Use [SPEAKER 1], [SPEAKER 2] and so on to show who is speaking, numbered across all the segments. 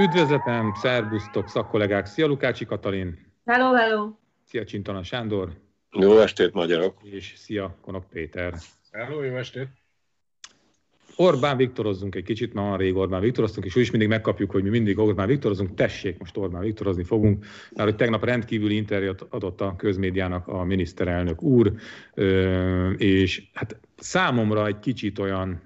[SPEAKER 1] Üdvözletem, szerbusztok, szakkollégák! Szia Lukácsi Katalin!
[SPEAKER 2] Hello, hello!
[SPEAKER 1] Szia Csintalan Sándor!
[SPEAKER 3] Jó estét, magyarok!
[SPEAKER 1] És szia Konok Péter!
[SPEAKER 4] Hello, jó estét!
[SPEAKER 1] Orbán Viktorozzunk egy kicsit, mert olyan rég Orbán Viktoroztunk, és úgy is mindig megkapjuk, hogy mi mindig Orbán Viktorozunk. Tessék, most Orbán Viktorozni fogunk, mert hogy tegnap rendkívüli interjút adott a közmédiának a miniszterelnök úr, és hát számomra egy kicsit olyan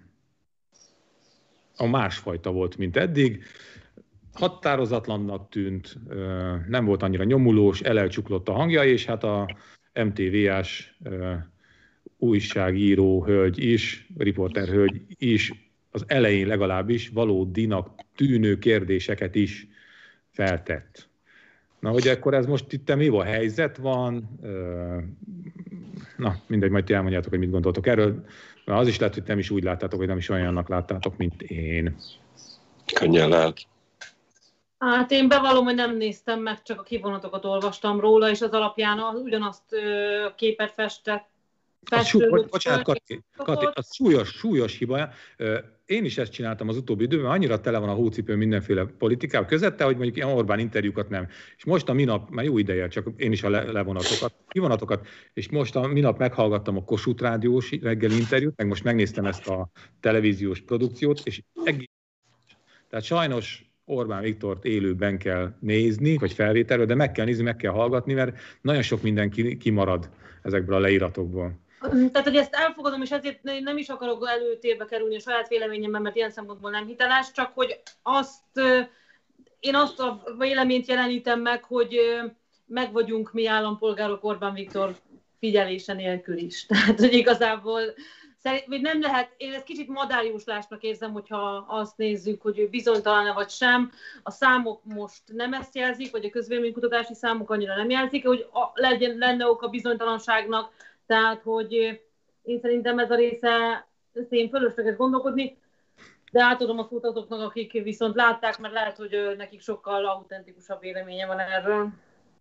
[SPEAKER 1] a másfajta volt, mint eddig. Határozatlannak tűnt, nem volt annyira nyomulós, elcsuklott a hangja, és hát a MTV-ás újságíró hölgy is, riporter hölgy is az elején legalábbis valódinak tűnő kérdéseket is feltett. Na, hogy akkor ez most itt mi a helyzet van? Na, mindegy, majd ti elmondjátok, hogy mit gondoltok erről. Az is lehet, hogy nem is úgy láttátok, hogy nem is olyannak láttátok, mint én.
[SPEAKER 3] Könnyen lehet.
[SPEAKER 2] Hát én bevallom, hogy nem néztem meg, csak a kivonatokat olvastam róla, és az alapján ugyanazt képet festett.
[SPEAKER 1] Bocsánat, Kati, az súlyos hiba. Én is ezt csináltam az utóbbi időben, annyira tele van a hócipő mindenféle politikával közette, hogy mondjuk ilyen Orbán interjúkat nem. És most a minap, már jó ideje, csak én is a kivonatokat, és most a minap meghallgattam a Kossuth Rádiós reggeli interjút, meg most megnéztem ezt a televíziós produkciót, és tehát sajnos Orbán Viktort élőben kell nézni, vagy felvételről, de meg kell nézni, meg kell hallgatni, mert nagyon sok minden kimarad ezekből a leíratokból.
[SPEAKER 2] Tehát, hogy ezt elfogadom, és ezért nem is akarok előtérbe kerülni a saját véleményemben, mert ilyen szempontból nem hiteles, csak hogy én azt a véleményt jelenítem meg, hogy meg vagyunk mi állampolgárok Orbán Viktor figyelése nélkül is. Tehát, hogy igazából vagy nem lehet, én ezt kicsit madárjóslásnak érzem, hogyha azt nézzük, hogy ő bizonytalan-e vagy sem. A számok most nem ezt jelzik, vagy a közvéleménykutatási számok annyira nem jelzik, hogy lenne ok a bizonytalanságnak. Tehát, hogy én szerintem ez a része, én fölösleges gondolkodni, de átadom a szót azoknak, akik viszont látták, mert lehet, hogy nekik sokkal autentikusabb véleménye van erről.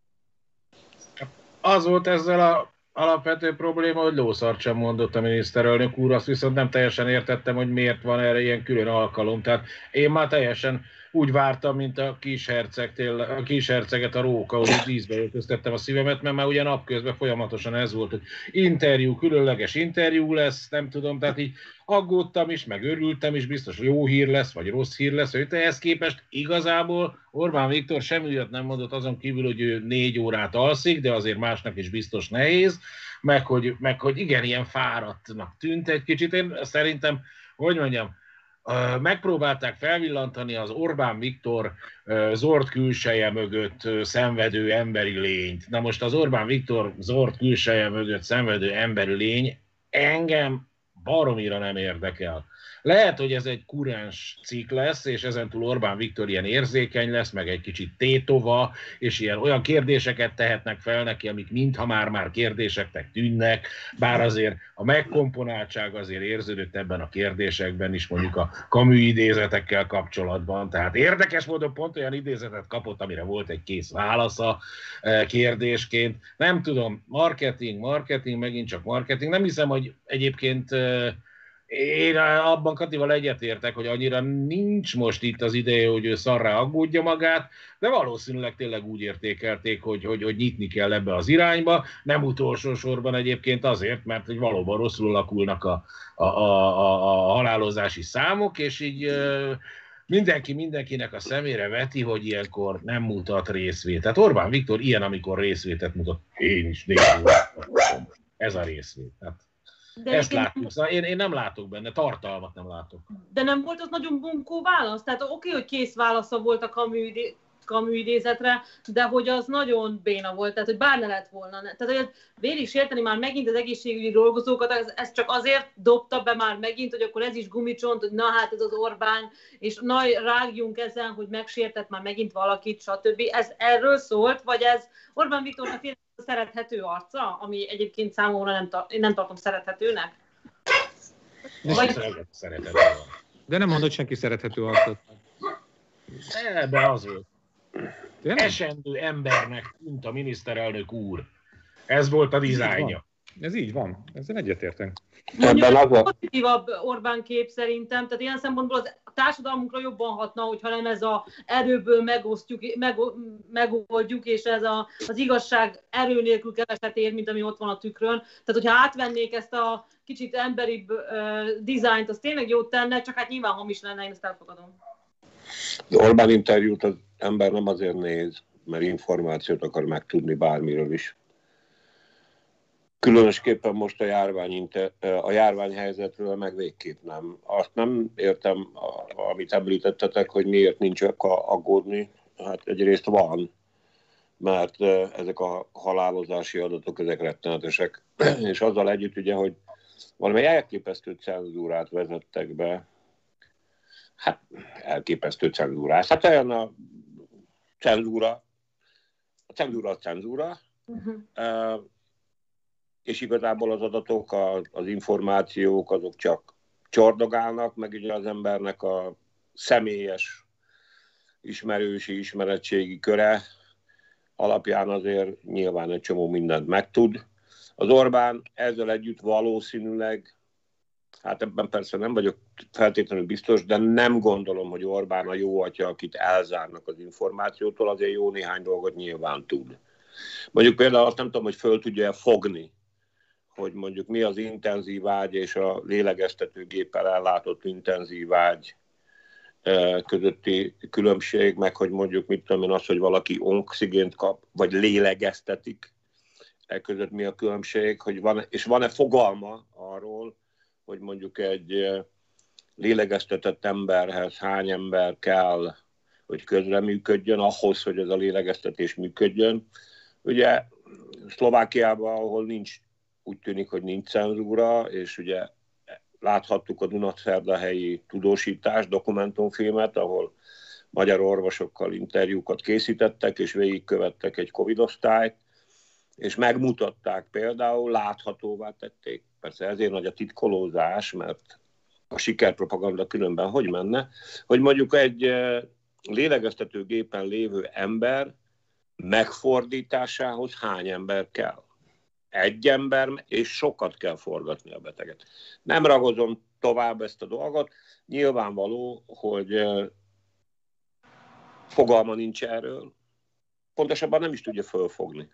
[SPEAKER 4] Az volt ezzel a alapvető probléma, hogy lószart sem mondott a miniszterelnök úr, azt viszont nem teljesen értettem, hogy miért van erre ilyen külön alkalom. Tehát én már teljesen úgy vártam, mint a kisherceget a róka, hogy ízbe öltöztettem a szívemet, mert már ugye napközben folyamatosan ez volt, hogy interjú, különleges interjú lesz, nem tudom, tehát így aggódtam is, meg örültem is, biztos jó hír lesz, vagy rossz hír lesz, hogy ehhez képest igazából Orbán Viktor semmi olyat nem mondott azon kívül, hogy ő 4 órát alszik, de azért másnak is biztos nehéz, meg hogy igen, ilyen fáradtnak tűnt egy kicsit. Én szerintem, hogy mondjam, megpróbálták felvillantani az Orbán Viktor zord külseje mögött szenvedő emberi lényt. Na most az Orbán Viktor zord külseje mögött szenvedő emberi lény engem baromira nem érdekel. Lehet, hogy ez egy kurens cikk lesz, és ezentúl Orbán Viktor ilyen érzékeny lesz, meg egy kicsit tétova, és olyan kérdéseket tehetnek fel neki, amik mintha már kérdéseknek tűnnek, bár azért a megkomponáltság azért érződött ebben a kérdésekben is, mondjuk a Camus idézetekkel kapcsolatban. Tehát érdekes módon pont olyan idézetet kapott, amire volt egy kész válasza kérdésként. Nem tudom, marketing, megint csak marketing. Nem hiszem, hogy egyébként én abban Katival egyetértek, hogy annyira nincs most itt az ideje, hogy ő szarrá aggódja magát, de valószínűleg tényleg úgy értékelték, hogy nyitni kell ebbe az irányba. Nem utolsó sorban egyébként azért, mert hogy valóban rosszul alakulnak a halálozási számok, és így mindenkinek a szemére veti, hogy ilyenkor nem mutat részvétet. Orbán Viktor ilyen, amikor részvétet mutat. Én is ez a részvét. Tehát de ezt látjuk. Szóval én nem látok benne, tartalmat nem látok.
[SPEAKER 2] De nem volt az nagyon bunkó válasz? Tehát oké, hogy kész válasza volt a Camus idézetre, de hogy az nagyon béna volt, tehát hogy bár ne lett volna. Tehát hogy vér is érteni már megint az egészségügyi dolgozókat, ez csak azért dobta be már megint, hogy akkor ez is gumicsont, hogy na hát ez az Orbán, és na rágjunk ezen, hogy megsértett már megint valakit, stb. Ez erről szólt, vagy ez Orbán Viktornak a szerethető arca, ami egyébként számomra én nem tartom szerethetőnek?
[SPEAKER 1] De nem mondott senki szerethető arcot.
[SPEAKER 4] Ebben az volt. Esendő embernek tűnt a miniszterelnök úr. Ez volt a dizájnja.
[SPEAKER 1] Ez így van, ezzel egyetértek.
[SPEAKER 3] Ebben az a
[SPEAKER 2] pozitívabb Orbán kép szerintem, tehát ilyen szempontból a társadalmunkra jobban hatna, hogyha nem ez az erőből megoldjuk, és ez az igazság erő nélkül keveset ér, mint ami ott van a tükrön. Tehát, hogyha átvennék ezt a kicsit emberibb dizájnt, az tényleg jót tenne, csak hát nyilván hamis lenne, én ezt elfogadom.
[SPEAKER 3] Az Orbán interjút az ember nem azért néz, mert információt akar megtudni bármiről is. Különösképpen most a járványhelyzetről meg végképp nem. Azt nem értem, amit említettetek, hogy miért nincs aggódni. Hát egyrészt van, mert ezek a halálozási adatok, ezek rettenetesek. És azzal együtt ugye, hogy valami elképesztő cenzúrát vezettek be. Hát elképesztő cenzúrát. Hát olyan a cenzúra a cenzúra. És igazából az adatok, az információk, azok csak csordogálnak, meg ugye az embernek a személyes ismeretségi köre alapján azért nyilván egy csomó mindent megtud. Az Orbán ezzel együtt valószínűleg, hát ebben persze nem vagyok feltétlenül biztos, de nem gondolom, hogy Orbán a jó atya, akit elzárnak az információtól, azért jó néhány dolgot nyilván tud. Mondjuk például azt nem tudom, hogy föl tudja fogni, hogy mondjuk mi az intenzív ágy és a lélegeztetőgéppel ellátott intenzív ágy közötti különbség, meg hogy mondjuk mit tudom én, az, hogy valaki oxigént kap, vagy lélegeztetik, között mi a különbség, hogy van-e fogalma arról, hogy mondjuk egy lélegeztetett emberhez hány ember kell, hogy közreműködjön, ahhoz, hogy ez a lélegeztetés működjön. Ugye Szlovákiában, ahol úgy tűnik, hogy nincs cenzúra, és ugye láthattuk a Dunaszerdahelyi tudósítás dokumentumfilmet, ahol magyar orvosokkal interjúkat készítettek, és végigkövettek egy Covid-osztályt, és megmutatták például, láthatóvá tették, persze ezért nagy a titkolózás, mert a sikerpropaganda különben hogy menne, hogy mondjuk egy lélegeztetőgépen lévő ember megfordításához hány ember kell. Egy ember, és sokat kell forgatni a beteget. Nem ragozom tovább ezt a dolgot. Nyilvánvaló, hogy fogalma nincs erről. Pontosabban nem is tudja fölfogni.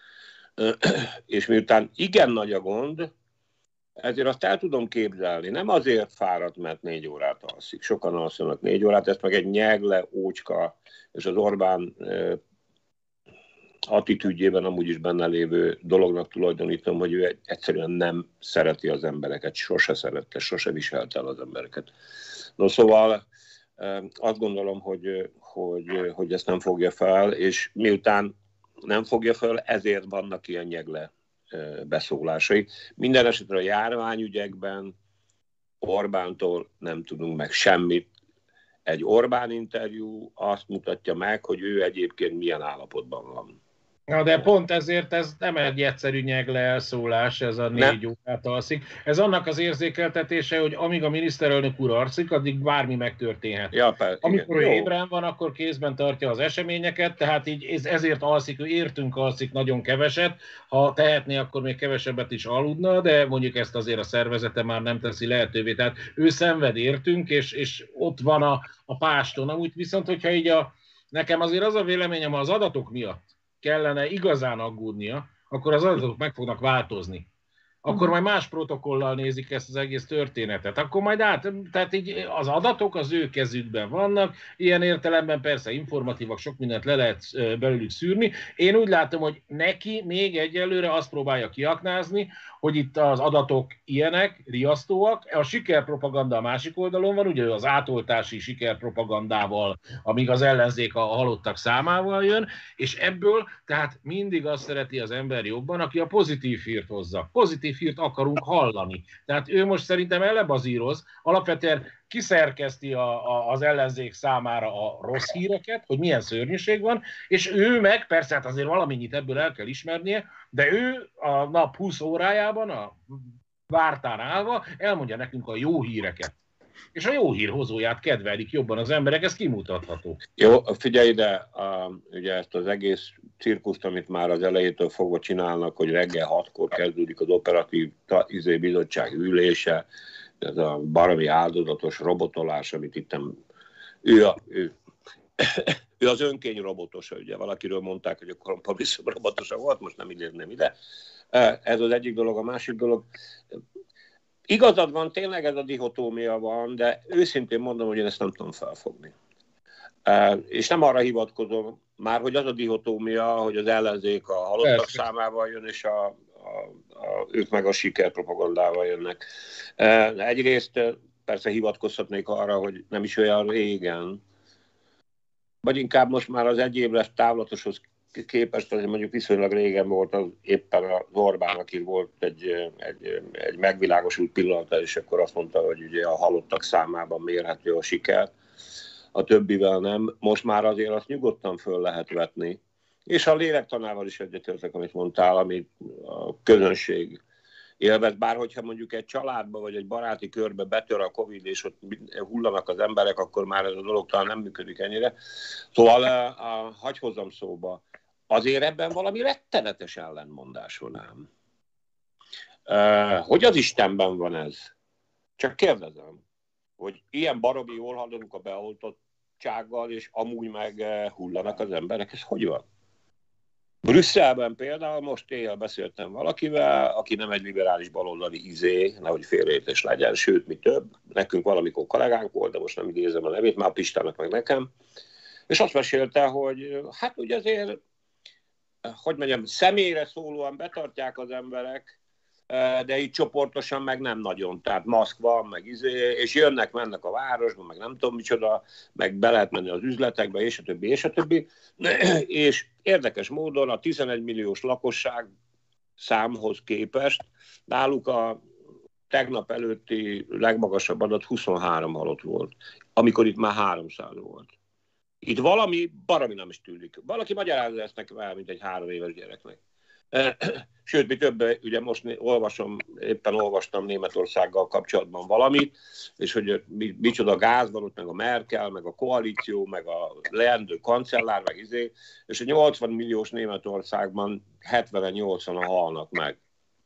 [SPEAKER 3] És miután igen nagy a gond, ezért azt el tudom képzelni. Nem azért fáradt, mert 4 órát alszik. Sokan alszanak 4 órát, ezt meg egy nyegle, ócska, és az Orbán attitűdjében amúgy is benne lévő dolognak tulajdonítom, hogy ő egyszerűen nem szereti az embereket, sose szerette, sose viselte el az embereket. No, szóval azt gondolom, hogy ezt nem fogja fel, és miután nem fogja fel, ezért vannak ilyen nyegle beszólásai. Minden esetre a járványügyekben Orbántól nem tudunk meg semmit. Egy Orbán interjú azt mutatja meg, hogy ő egyébként milyen állapotban van.
[SPEAKER 4] Na de pont ezért ez nem egy egyszerű nyegle elszólás, ez a 4 órát alszik. Ez annak az érzékeltetése, hogy amíg a miniszterelnök úr alszik, addig bármi megtörténhet.
[SPEAKER 3] Ja,
[SPEAKER 4] amikor ő ébren van, akkor kézben tartja az eseményeket, tehát így ezért alszik, ő értünk alszik nagyon keveset. Ha tehetné, akkor még kevesebbet is aludna, de mondjuk ezt azért a szervezete már nem teszi lehetővé. Tehát ő szenved értünk, és ott van a páston. Amúgy viszont, hogyha így nekem azért az a véleményem, az adatok miatt kellene igazán aggódnia, akkor az adatok meg fognak változni. Akkor majd más protokollal nézik ezt az egész történetet. Akkor majd tehát így az adatok az ő kezükben vannak, ilyen értelemben persze informatívak, sok mindent le lehet belőlük szűrni. Én úgy látom, hogy neki még egyelőre azt próbálja kiaknázni, hogy itt az adatok ilyenek, riasztóak. A sikerpropaganda a másik oldalon van, ugye az átoltási sikerpropagandával, amíg az ellenzék a halottak számával jön, és ebből tehát mindig azt szereti az ember jobban, aki a pozitív hírt hozza. Pozitív hírt akarunk hallani. Tehát ő most szerintem elebazíroz, alapvetően kiszerkeszti az ellenzék számára a rossz híreket, hogy milyen szörnyűség van, és ő meg, persze hát azért valamennyit ebből el kell ismernie, de ő a nap 20 órájában, a vártán állva elmondja nekünk a jó híreket. És a jó hírhozóját kedvelik jobban az emberek, ez kimutatható.
[SPEAKER 3] Jó, figyelj ide, ugye ezt az egész cirkuszt, amit már az elejétől fogva csinálnak, hogy reggel 6-kor kezdődik az operatív bizottság ülése, ez a baromi áldozatos robotolás, amit itt ő az önkény robotosa, ugye valakiről mondták, hogy a kompromisszum robotosa volt, most nem ide. Ez az egyik dolog, a másik dolog. Igazad van, tényleg ez a dihotómia van, de őszintén mondom, hogy én ezt nem tudom felfogni. És nem arra hivatkozom, már hogy az a dihotómia, hogy az ellenzék a halottak számával jön, és ők meg a sikerpropagandával jönnek. Egyrészt persze hivatkozhatnék arra, hogy nem is olyan régen, vagy inkább most már az egyéves távlatoshoz képest, azért mondjuk viszonylag régen volt az éppen az Orbán, aki volt egy megvilágosult pillanata, és akkor azt mondta, hogy ugye a halottak számában mérhető a siker, a többivel nem. Most már azért azt nyugodtan föl lehet vetni. És a lélektanával is egyetértek, amit mondtál, amit a közönség élvez. Bár hogyha mondjuk egy családba vagy egy baráti körbe betör a Covid, és ott hullanak az emberek, akkor már ez a dolog talán nem működik ennyire. Szóval hagyj hozzam szóba. Azért ebben valami rettenetes ellentmondás van ám. Hogy az Istenben van ez? Csak kérdezem, hogy ilyen baromi jól haladunk a beoltottsággal, és amúgy meg hullanak az emberek. Ez hogy van? Brüsszelben például most éjjel beszéltem valakivel, aki nem egy liberális baloldali nehogy félreértés legyen, sőt, mi több. Nekünk valamikor kollégánk volt, de most nem idézem a nevét, már Pistának meg nekem. És azt mesélte, hogy hát ugye azért, hogy mondjam, személyre szólóan betartják az emberek, de így csoportosan meg nem nagyon. Tehát maszk van, meg és jönnek-mennek a városba, meg nem tudom micsoda, meg be lehet menni az üzletekbe, és a többi, és a többi. És érdekes módon a 11 milliós lakosság számhoz képest náluk a tegnap előtti legmagasabb adat 23 halott volt, amikor itt már 300 volt. Itt valami baromi nem is tűnik. Valaki magyarázza ezt nekem el, mint egy 3 éves gyereknek. Sőt, mi több, ugye most éppen olvastam Németországgal kapcsolatban valamit, és hogy micsoda gáz van ott, meg a Merkel, meg a koalíció, meg a leendő kancellár, meg és a 80 milliós Németországban 70-80-an halnak meg.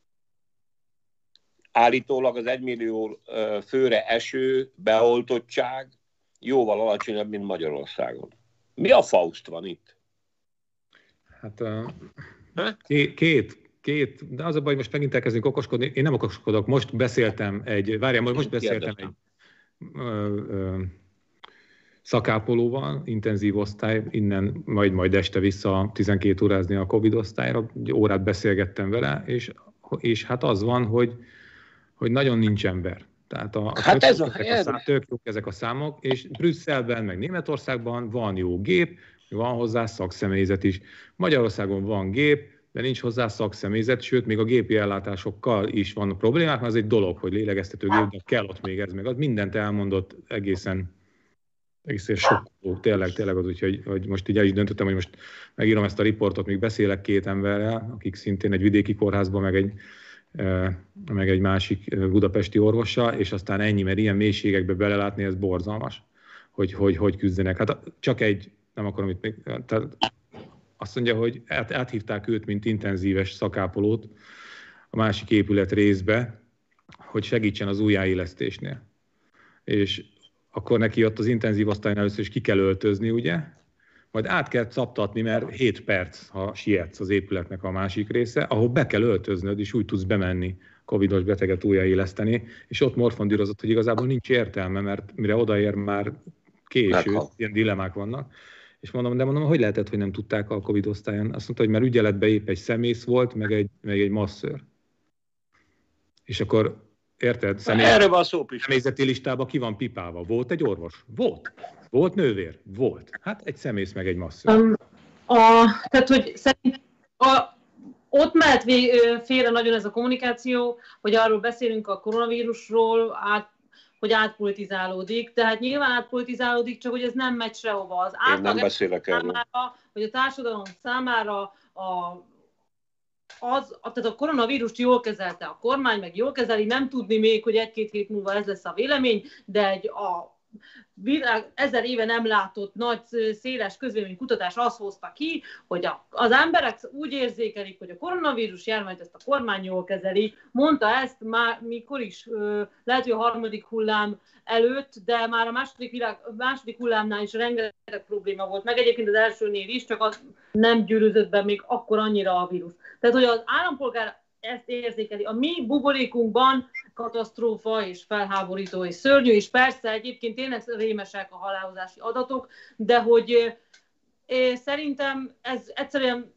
[SPEAKER 3] Állítólag az 1 millió főre eső beoltottság jóval alacsonyabb, mint Magyarországon. Mi a Faust van itt?
[SPEAKER 1] Hát két, de az a baj, most megint elkezdünk okoskodni. Én nem okoskodok, most beszéltem egy szakápolóval, intenzív osztály, innen majd este vissza 12 órázni a Covid osztályra, egy órát beszélgettem vele, és hát az van, hogy nagyon nincs ember. Tehát tök jók ezek a számok, és Brüsszelben, meg Németországban van jó gép, van hozzá szakszemélyzet is. Magyarországon van gép, de nincs hozzá szakszemélyzet, sőt, még a gépi ellátásokkal is van problémák, mert az egy dolog, hogy lélegeztetőgép, de kell ott még ez, meg az mindent elmondott egészen sokkoló, tényleg az, úgyhogy most így el is döntöttem, hogy most megírom ezt a riportot, még beszélek 2 emberrel, akik szintén egy vidéki kórházban, meg egy másik budapesti orvossal, és aztán ennyi, mert ilyen mélységekbe belelátni, ez borzalmas, hogy küzdenek. Hát csak nem akarom itt még, tehát azt mondja, hogy áthívták őt, mint intenzíves szakápolót a másik épület részbe, hogy segítsen az újjáélesztésnél. És akkor neki ott az intenzív osztályon először is ki kell öltözni, ugye? Majd át kell captatni, mert 7 perc, ha sietsz az épületnek a másik része, ahol be kell öltöznöd, és úgy tudsz bemenni covidos beteget újjáéleszteni, és ott morfondírozott, hogy igazából nincs értelme, mert mire odaér már késő, ilyen dilemmák vannak. És mondom, hogy lehetett, hogy nem tudták a Covid osztályon? Azt mondta, hogy már ügyeletben épp egy szemész volt, meg egy masször. És akkor, érted?
[SPEAKER 3] Erről van szó,
[SPEAKER 1] személyzeti listában ki van pipálva. Volt egy orvos? Volt. Volt nővér? Volt. Hát egy szemész, meg egy masször.
[SPEAKER 2] Tehát, hogy szerintem ott mehet félre nagyon ez a kommunikáció, hogy arról beszélünk a koronavírusról, hogy átpolitizálódik, tehát nyilván átpolitizálódik, csak hogy ez nem megy sehova. Az
[SPEAKER 3] átlag nem beszélek erről.
[SPEAKER 2] Hogy a társadalom számára tehát a koronavírust jól kezelte a kormány, meg jól kezeli, nem tudni még, hogy 1-2 hét múlva ez lesz a vélemény, de 1000 éve nem látott nagy, széles közvéleménykutatás azt hozta ki, hogy az emberek úgy érzékelik, hogy a koronavírus járványt ezt a kormány jól kezeli. Mondta ezt már mikor is, lehet, hogy a harmadik hullám előtt, de már a második hullámnál is rengeteg probléma volt, meg egyébként az elsőnél is, csak az nem gyűrűzött be még akkor annyira a vírus. Tehát, hogy az állampolgár ezt érzékeli. A mi buborékunkban katasztrófa és felháborító és szörnyű, és persze egyébként tényleg rémesek a halálozási adatok, de hogy szerintem ez egyszerűen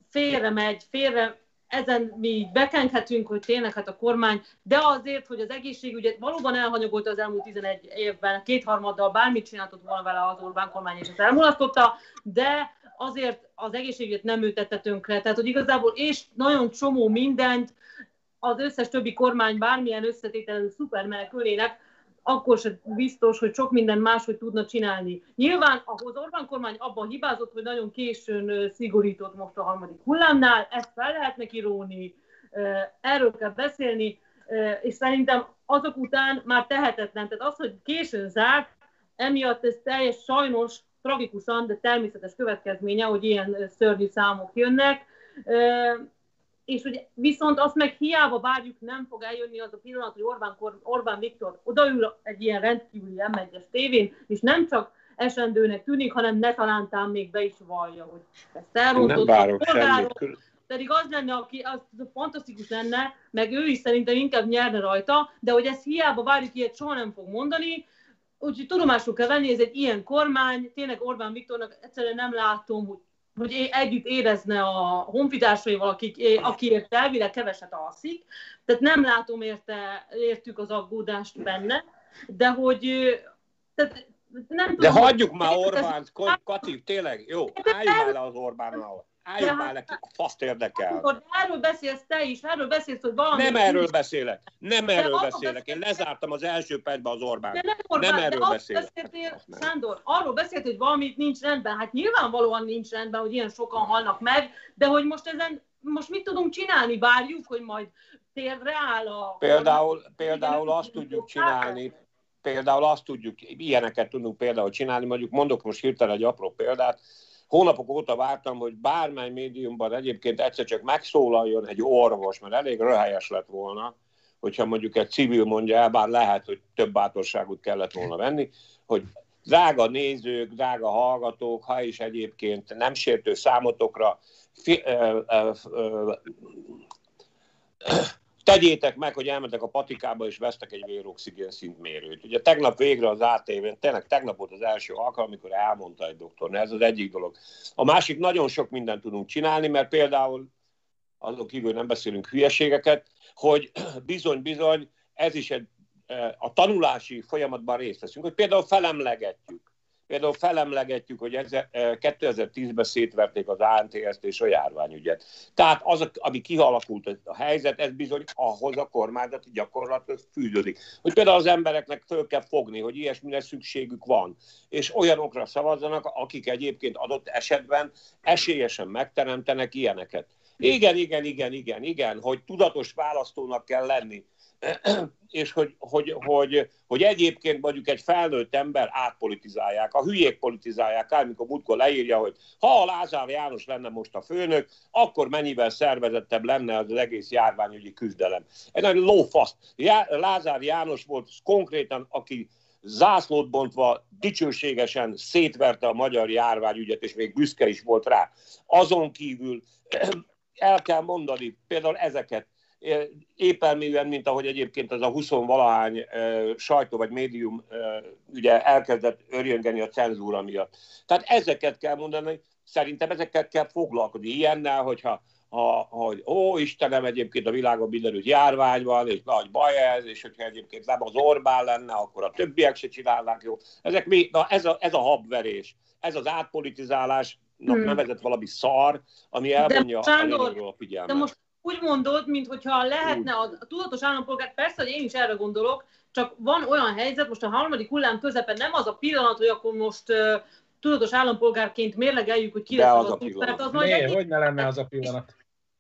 [SPEAKER 2] ezen mi így bekenghetünk, hogy tényleg hát a kormány, de azért, hogy az egészségügyet valóban elhanyagolta az elmúlt 11 évben, 2/3 bármit csináltott volna vele az Orbán kormány, és ezt elmulasztotta, de azért az egészségügyet nem ő tette tönkre. Tehát, hogy igazából, és nagyon csomó mindent az összes többi kormány bármilyen összetételű szupermenekülének, akkor sem biztos, hogy sok minden máshogy tudna csinálni. Nyilván az Orbán kormány abban hibázott, hogy nagyon későn szigorított most a harmadik hullámnál, ezt fel lehet neki róni, erről kell beszélni, és szerintem azok után már tehetetlen. Tehát az, hogy későn zárt, emiatt ez teljes sajnos, tragikusan, de természetes következménye, hogy ilyen szörnyű számok jönnek. És hogy viszont azt meg hiába várjuk, nem fog eljönni az a pillanat, hogy Orbán Viktor odaül egy ilyen rendkívüli M1-es tévén, és nem csak esendőnek tűnik, hanem ne talántán még be is vallja, hogy ezt elrontott a polgárok. Pedig az lenne, aki az fantasztikus lenne, meg ő is szerintem inkább nyerne rajta, de hogy ezt hiába várjuk, ilyet soha nem fog mondani. Úgyhogy tudomásul kell venni, ez egy ilyen kormány, tényleg Orbán Viktornak egyszerűen nem látom, hogy együtt érezne a honfitársaival, akiért elvileg keveset alszik. Tehát nem látom értük az aggódást benne, de hogy... Tehát nem tudom,
[SPEAKER 3] de hagyjuk már Orbánt, Kati, tényleg, jó, álljunk már le az Orbánnal. Álljunk már neki, a faszt érdekel.
[SPEAKER 2] Erről beszélsz te is, erről beszélsz, hogy valami...
[SPEAKER 3] Nem erről beszélek. Én lezártam az első percben az Orbánt. Nem erről beszélek.
[SPEAKER 2] Sándor, arról beszélt, hogy valamit nincs rendben. Hát nyilvánvalóan nincs rendben, hogy ilyen sokan halnak meg, de hogy most mit tudunk csinálni? Várjuk, hogy majd térdre áll a...
[SPEAKER 3] Például azt tudjuk csinálni, ilyeneket tudunk például csinálni, mondok most hirtelen egy apró példát. Hónapok óta vártam, hogy bármely médiumban egyébként egyszer csak megszólaljon egy orvos, mert elég röhelyes lett volna, hogyha mondjuk egy civil mondja el, bár lehet, hogy több bátorságot kellett volna venni, hogy drága nézők, drága hallgatók, ha is egyébként nem sértő számotokra, tegyétek meg, hogy elmentek a patikába és vesztek egy véroxigén szintmérőt. Ugye tegnap végre az ATV-n, tényleg tegnap volt az első alkalom, amikor elmondta egy doktor, ez az egyik dolog. A másik, nagyon sok mindent tudunk csinálni, mert például azon kívül nem beszélünk hülyeségeket, hogy bizony, ez is a tanulási folyamatban részt veszünk, hogy például felemlegetjük, hogy 2010-ben szétverték az ANTS-t és a járványügyet. Tehát az, ami kialakult a helyzet, ez bizony ahhoz a kormányzati gyakorlathoz fűződik. Hogy például az embereknek föl kell fogni, hogy ilyesmire szükségük van, és olyanokra szavazzanak, akik egyébként adott esetben esélyesen megteremtenek ilyeneket. Igen, hogy tudatos választónak kell lenni. És hogy egyébként mondjuk egy felnőtt ember átpolitizálják, a hülyék politizálják, amikor múltkor leírja, hogy ha a Lázár János lenne most a főnök, akkor mennyivel szervezettebb lenne az egész járványügyi küzdelem. Egy nagy lófasz. Lázár János volt konkrétan, aki zászlót bontva dicsőségesen szétverte a magyar járványügyet, és még büszke is volt rá. Azon kívül el kell mondani például ezeket, éppelműen, mint ahogy egyébként az a 20-valahány sajtó vagy médium ugye elkezdett örjöngeni a cenzúra miatt. Tehát ezeket kell mondani, szerintem ezekkel kell foglalkozni. Ilyennel, hogy Istenem, egyébként a világon mindenütt járvány van, és nagy baj és hogyha egyébként nem az Orbán lenne, akkor a többiek se csinálnák jó. Ez a habverés, ez az átpolitizálás nevezett valami szar, ami elvonja a lényegről a figyelmet.
[SPEAKER 2] De most úgy mondod, mintha lehetne a tudatos állampolgár, persze, hogy én is erre gondolok, csak van olyan helyzet, most a harmadik hullám közepén nem az a pillanat, hogy akkor most tudatos állampolgárként mérlegeljük, hogy ki lesz
[SPEAKER 3] az a pillanat.
[SPEAKER 4] Hogy ne lenne az a pillanat?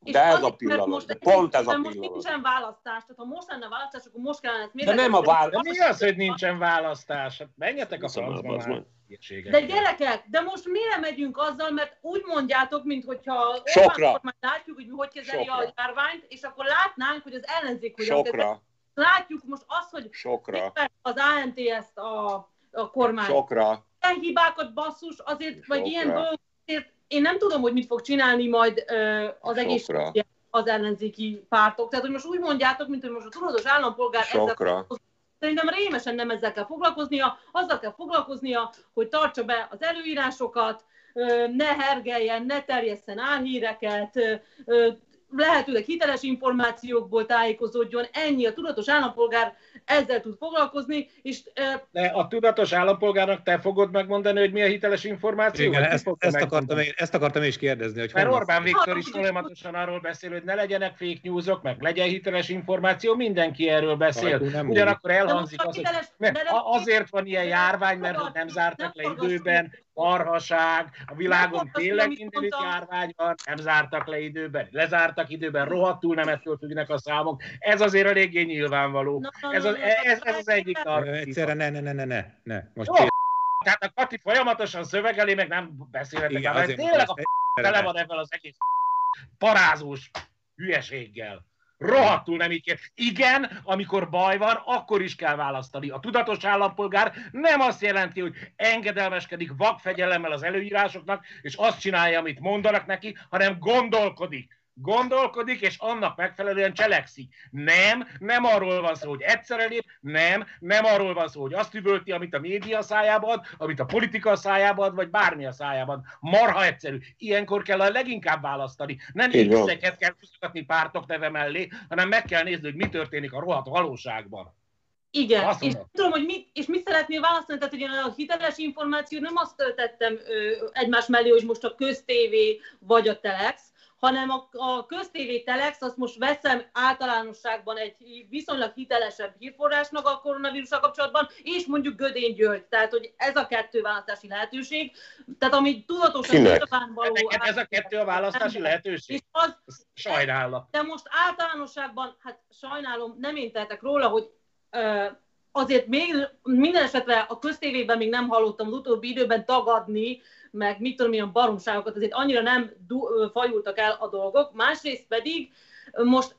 [SPEAKER 3] De ez a pillanat, de pont ez a pillanat.
[SPEAKER 2] Most nincsen választás, tehát ha most lenne választás, akkor most kellene ezt
[SPEAKER 3] De nem a választás.
[SPEAKER 4] De mi az, hogy nincsen választás? Hát menjetek a francba már.
[SPEAKER 2] De gyerekek, de most mire megyünk azzal, mert úgy mondjátok, minthogyha
[SPEAKER 3] Sokra.
[SPEAKER 2] látjuk, hogy kezeli a járványt, és akkor látnánk, hogy az ellenzék hogyan
[SPEAKER 3] kezeli.
[SPEAKER 2] Látjuk most azt, hogy az ANT ezt a kormány.
[SPEAKER 3] Sokra.
[SPEAKER 2] Ilyen hibákat basszus, azért, vagy ilyen dolgok, én nem tudom, hogy mit fog csinálni majd az egészségügyi az ellenzéki pártok. Tehát, hogy most úgy mondjátok, mint hogy most a tudatos állampolgár ezzel szerintem rémesen nem ezzel kell foglalkoznia, azzal kell foglalkoznia, hogy tartsa be az előírásokat, ne hergeljen, ne terjesszen álhíreket, lehetőleg hiteles információkból tájékozódjon, ennyi a tudatos állampolgár ezzel tud foglalkozni, és...
[SPEAKER 4] De a tudatos állampolgárnak te fogod megmondani, hogy mi a hiteles információ?
[SPEAKER 1] Igen, ezt akartam is kérdezni. Hogy
[SPEAKER 4] mert Orbán Viktor is folyamatosan arról beszél, hogy ne legyenek fake newsok, meg legyen hiteles információ, mindenki erről beszél. Ugyanakkor elhangzik az, hogy azért van ilyen járvány, mert nem zártak le időben, marhaság, a világon tényleg mindenütt járvány van, nem zártak le időben, lezártak időben, rohadtul nem ettől függnek a számok. Ez azért eléggé nyilvánvaló. Ez az egyik tartalma.
[SPEAKER 1] Egyszerre ne. Most
[SPEAKER 4] tehát a Kati folyamatosan szövegeli, meg nem beszélhetek el, mert tényleg a tele van ebben az egész parázós hülyeséggel. Rohadtul nem így kell. Igen, amikor baj van, akkor is kell választani. A tudatos állampolgár nem azt jelenti, hogy engedelmeskedik vakfegyelemmel az előírásoknak, és azt csinálja, amit mondanak neki, hanem gondolkodik, és annak megfelelően cselekszik. Nem arról van szó, hogy egyszerre lép, nem arról van szó, hogy azt üvölti, amit a média szájába ad, amit a politika szájába ad, vagy bármi a szájában. Marha egyszerű. Ilyenkor kell a leginkább választani. Nem X-eket kell húzgatni pártok neve mellé, hanem meg kell nézni, hogy mi történik a rohadt valóságban.
[SPEAKER 2] Igen, és tudom, hogy mit szeretnél választani, tehát hogy a hiteles információ nem azt tettem egymás mellé, hogy most a köztévé vagy a Telex, hanem a köztévé Telex, azt most veszem általánosságban egy viszonylag hitelesebb hírforrásnak a koronavírussal kapcsolatban, és mondjuk Gödény György. Tehát, hogy ez a kettő választási lehetőség. Tehát, ami tudatosan nyilvánvaló...
[SPEAKER 4] Ez a kettő a választási lehetőség? Sajnálom.
[SPEAKER 2] De most általánosságban, hát sajnálom, nem én tehetek róla, hogy azért még minden esetre a köztévében még nem hallottam az utóbbi időben tagadni, meg mit tudom, ilyen baromságokat, azért annyira nem fajultak el a dolgok. Másrészt pedig most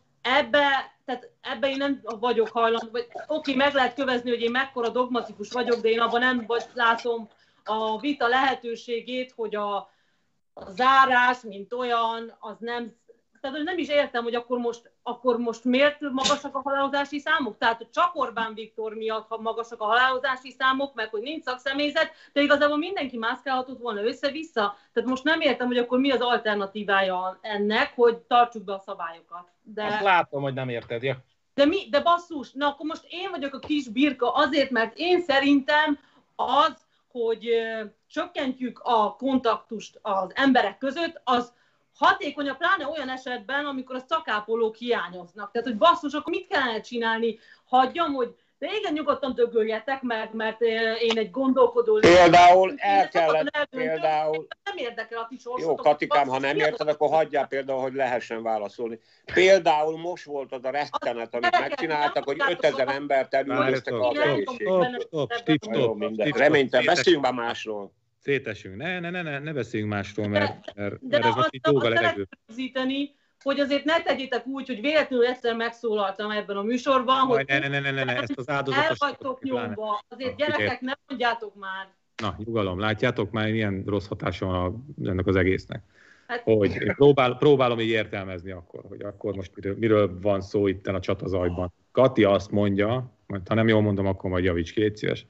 [SPEAKER 2] ebbe én nem vagyok hajlandó, vagy oké, meg lehet kövezni, hogy én mekkora dogmatikus vagyok, de én abban nem látom a vita lehetőségét, hogy a zárás, mint olyan, az nem... Tehát nem is értem, hogy akkor most miért magasak a halálozási számok? Tehát hogy csak Orbán Viktor miatt magasak a halálozási számok, meg hogy nincs szakszemélyzet, de igazából mindenki mászkálhatott volna össze-vissza. Tehát most nem értem, hogy akkor mi az alternatívája ennek, hogy tartsuk be a szabályokat.
[SPEAKER 4] De... Azt látom, hogy nem érted, ja.
[SPEAKER 2] De basszus, na akkor most én vagyok a kis birka azért, mert én szerintem az, hogy csökkentjük a kontaktust az emberek között, az hatékonyabb, pláne olyan esetben, amikor a szakápolók hiányoznak. Tehát, hogy basszus, akkor mit kellene csinálni? Hagyjam, hogy de igen, nyugodtan dögöljetek meg, mert én egy gondolkodó...
[SPEAKER 3] Például el kellett, például...
[SPEAKER 2] Nem érdekel a ti sorsotok.
[SPEAKER 3] Jó, Katikám, ha nem érted, akkor hagyjál például, hogy lehessen válaszolni. Például most volt az a rettenet, amit megcsináltak, hogy 5000 embert elűztek az egészségügyet. Reménytel, beszéljünk már másról.
[SPEAKER 1] Szétesünk. Ne beszéljünk másról, mert ez most így dolga levegő.
[SPEAKER 2] Hogy azért ne tegyétek úgy, hogy véletlenül egyszer megszólaltam ebben a műsorban, hogy
[SPEAKER 1] ne, ezt az áldozatos...
[SPEAKER 2] El vagytok nyomva. Azért gyerekek, ne mondjátok már.
[SPEAKER 1] Na, nyugalom, látjátok már, milyen rossz hatása van ennek az egésznek. Hogy én próbálom így értelmezni akkor, hogy akkor most miről van szó itt a csatazajban. Kati azt mondja, ha nem jól mondom, akkor majd javíts ki, légy szíves,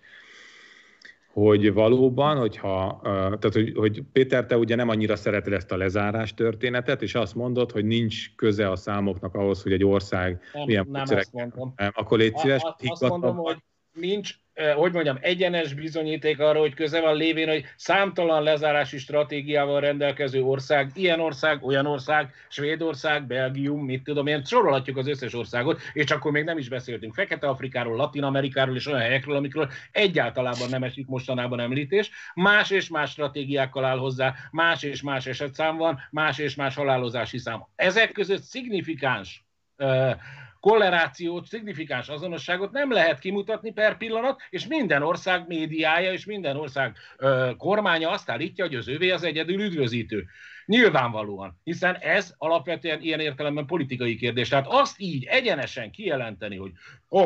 [SPEAKER 1] hogy valóban, hogy Péter, te ugye nem annyira szereted ezt a lezárás történetet, és azt mondod, hogy nincs köze a számoknak ahhoz, hogy egy ország milyen
[SPEAKER 4] nem azt mondom.
[SPEAKER 1] Akkor légy szíves,
[SPEAKER 4] azt mondom, hogy nincs, hogy mondjam, egyenes bizonyíték arra, hogy köze van, lévén, hogy számtalan lezárási stratégiával rendelkező ország, ilyen ország, olyan ország, Svédország, Belgium, mit tudom én, sorolhatjuk az összes országot, és akkor még nem is beszéltünk Fekete-Afrikáról, Latin-Amerikáról és olyan helyekről, amikről egyáltalában nem esik mostanában említés. Más és más stratégiákkal áll hozzá, más és más esetszám van, más és más halálozási szám. Ezek között szignifikáns korrelációt, szignifikáns azonosságot nem lehet kimutatni per pillanat, és minden ország médiája és minden ország kormánya azt állítja, hogy az övé az egyedül üdvözítő. Nyilvánvalóan, hiszen ez alapvetően ilyen értelemben politikai kérdés. Tehát azt így egyenesen kijelenteni, hogy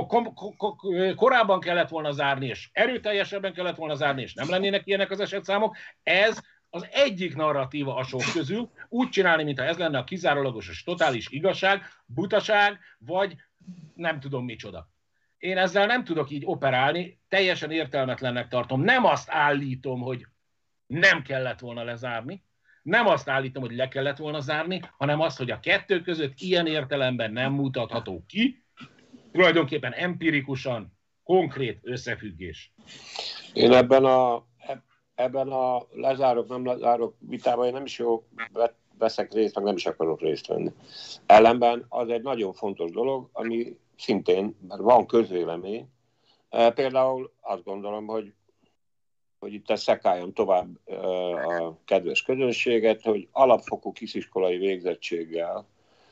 [SPEAKER 4] korábban kellett volna zárni, és erőteljesebben kellett volna zárni, és nem lennének ilyenek az esetszámok, ez az egyik narratíva a sok közül, úgy csinálni, mintha ez lenne a kizárólagos és totális igazság, butaság, vagy nem tudom micsoda. Én ezzel nem tudok így operálni, teljesen értelmetlennek tartom. Nem azt állítom, hogy nem kellett volna lezárni, nem azt állítom, hogy le kellett volna zárni, hanem azt, hogy a kettő között ilyen értelemben nem mutatható ki, tulajdonképpen empirikusan konkrét összefüggés.
[SPEAKER 3] Én ebben a lezárok, nem lezárok vitában én nem is jó veszek részt, meg nem is akarok részt venni. Ellenben az egy nagyon fontos dolog, ami szintén, mert van közvélemény. Például azt gondolom, hogy itt szekáljam tovább a kedves közönséget, hogy alapfokú kisiskolai végzettséggel,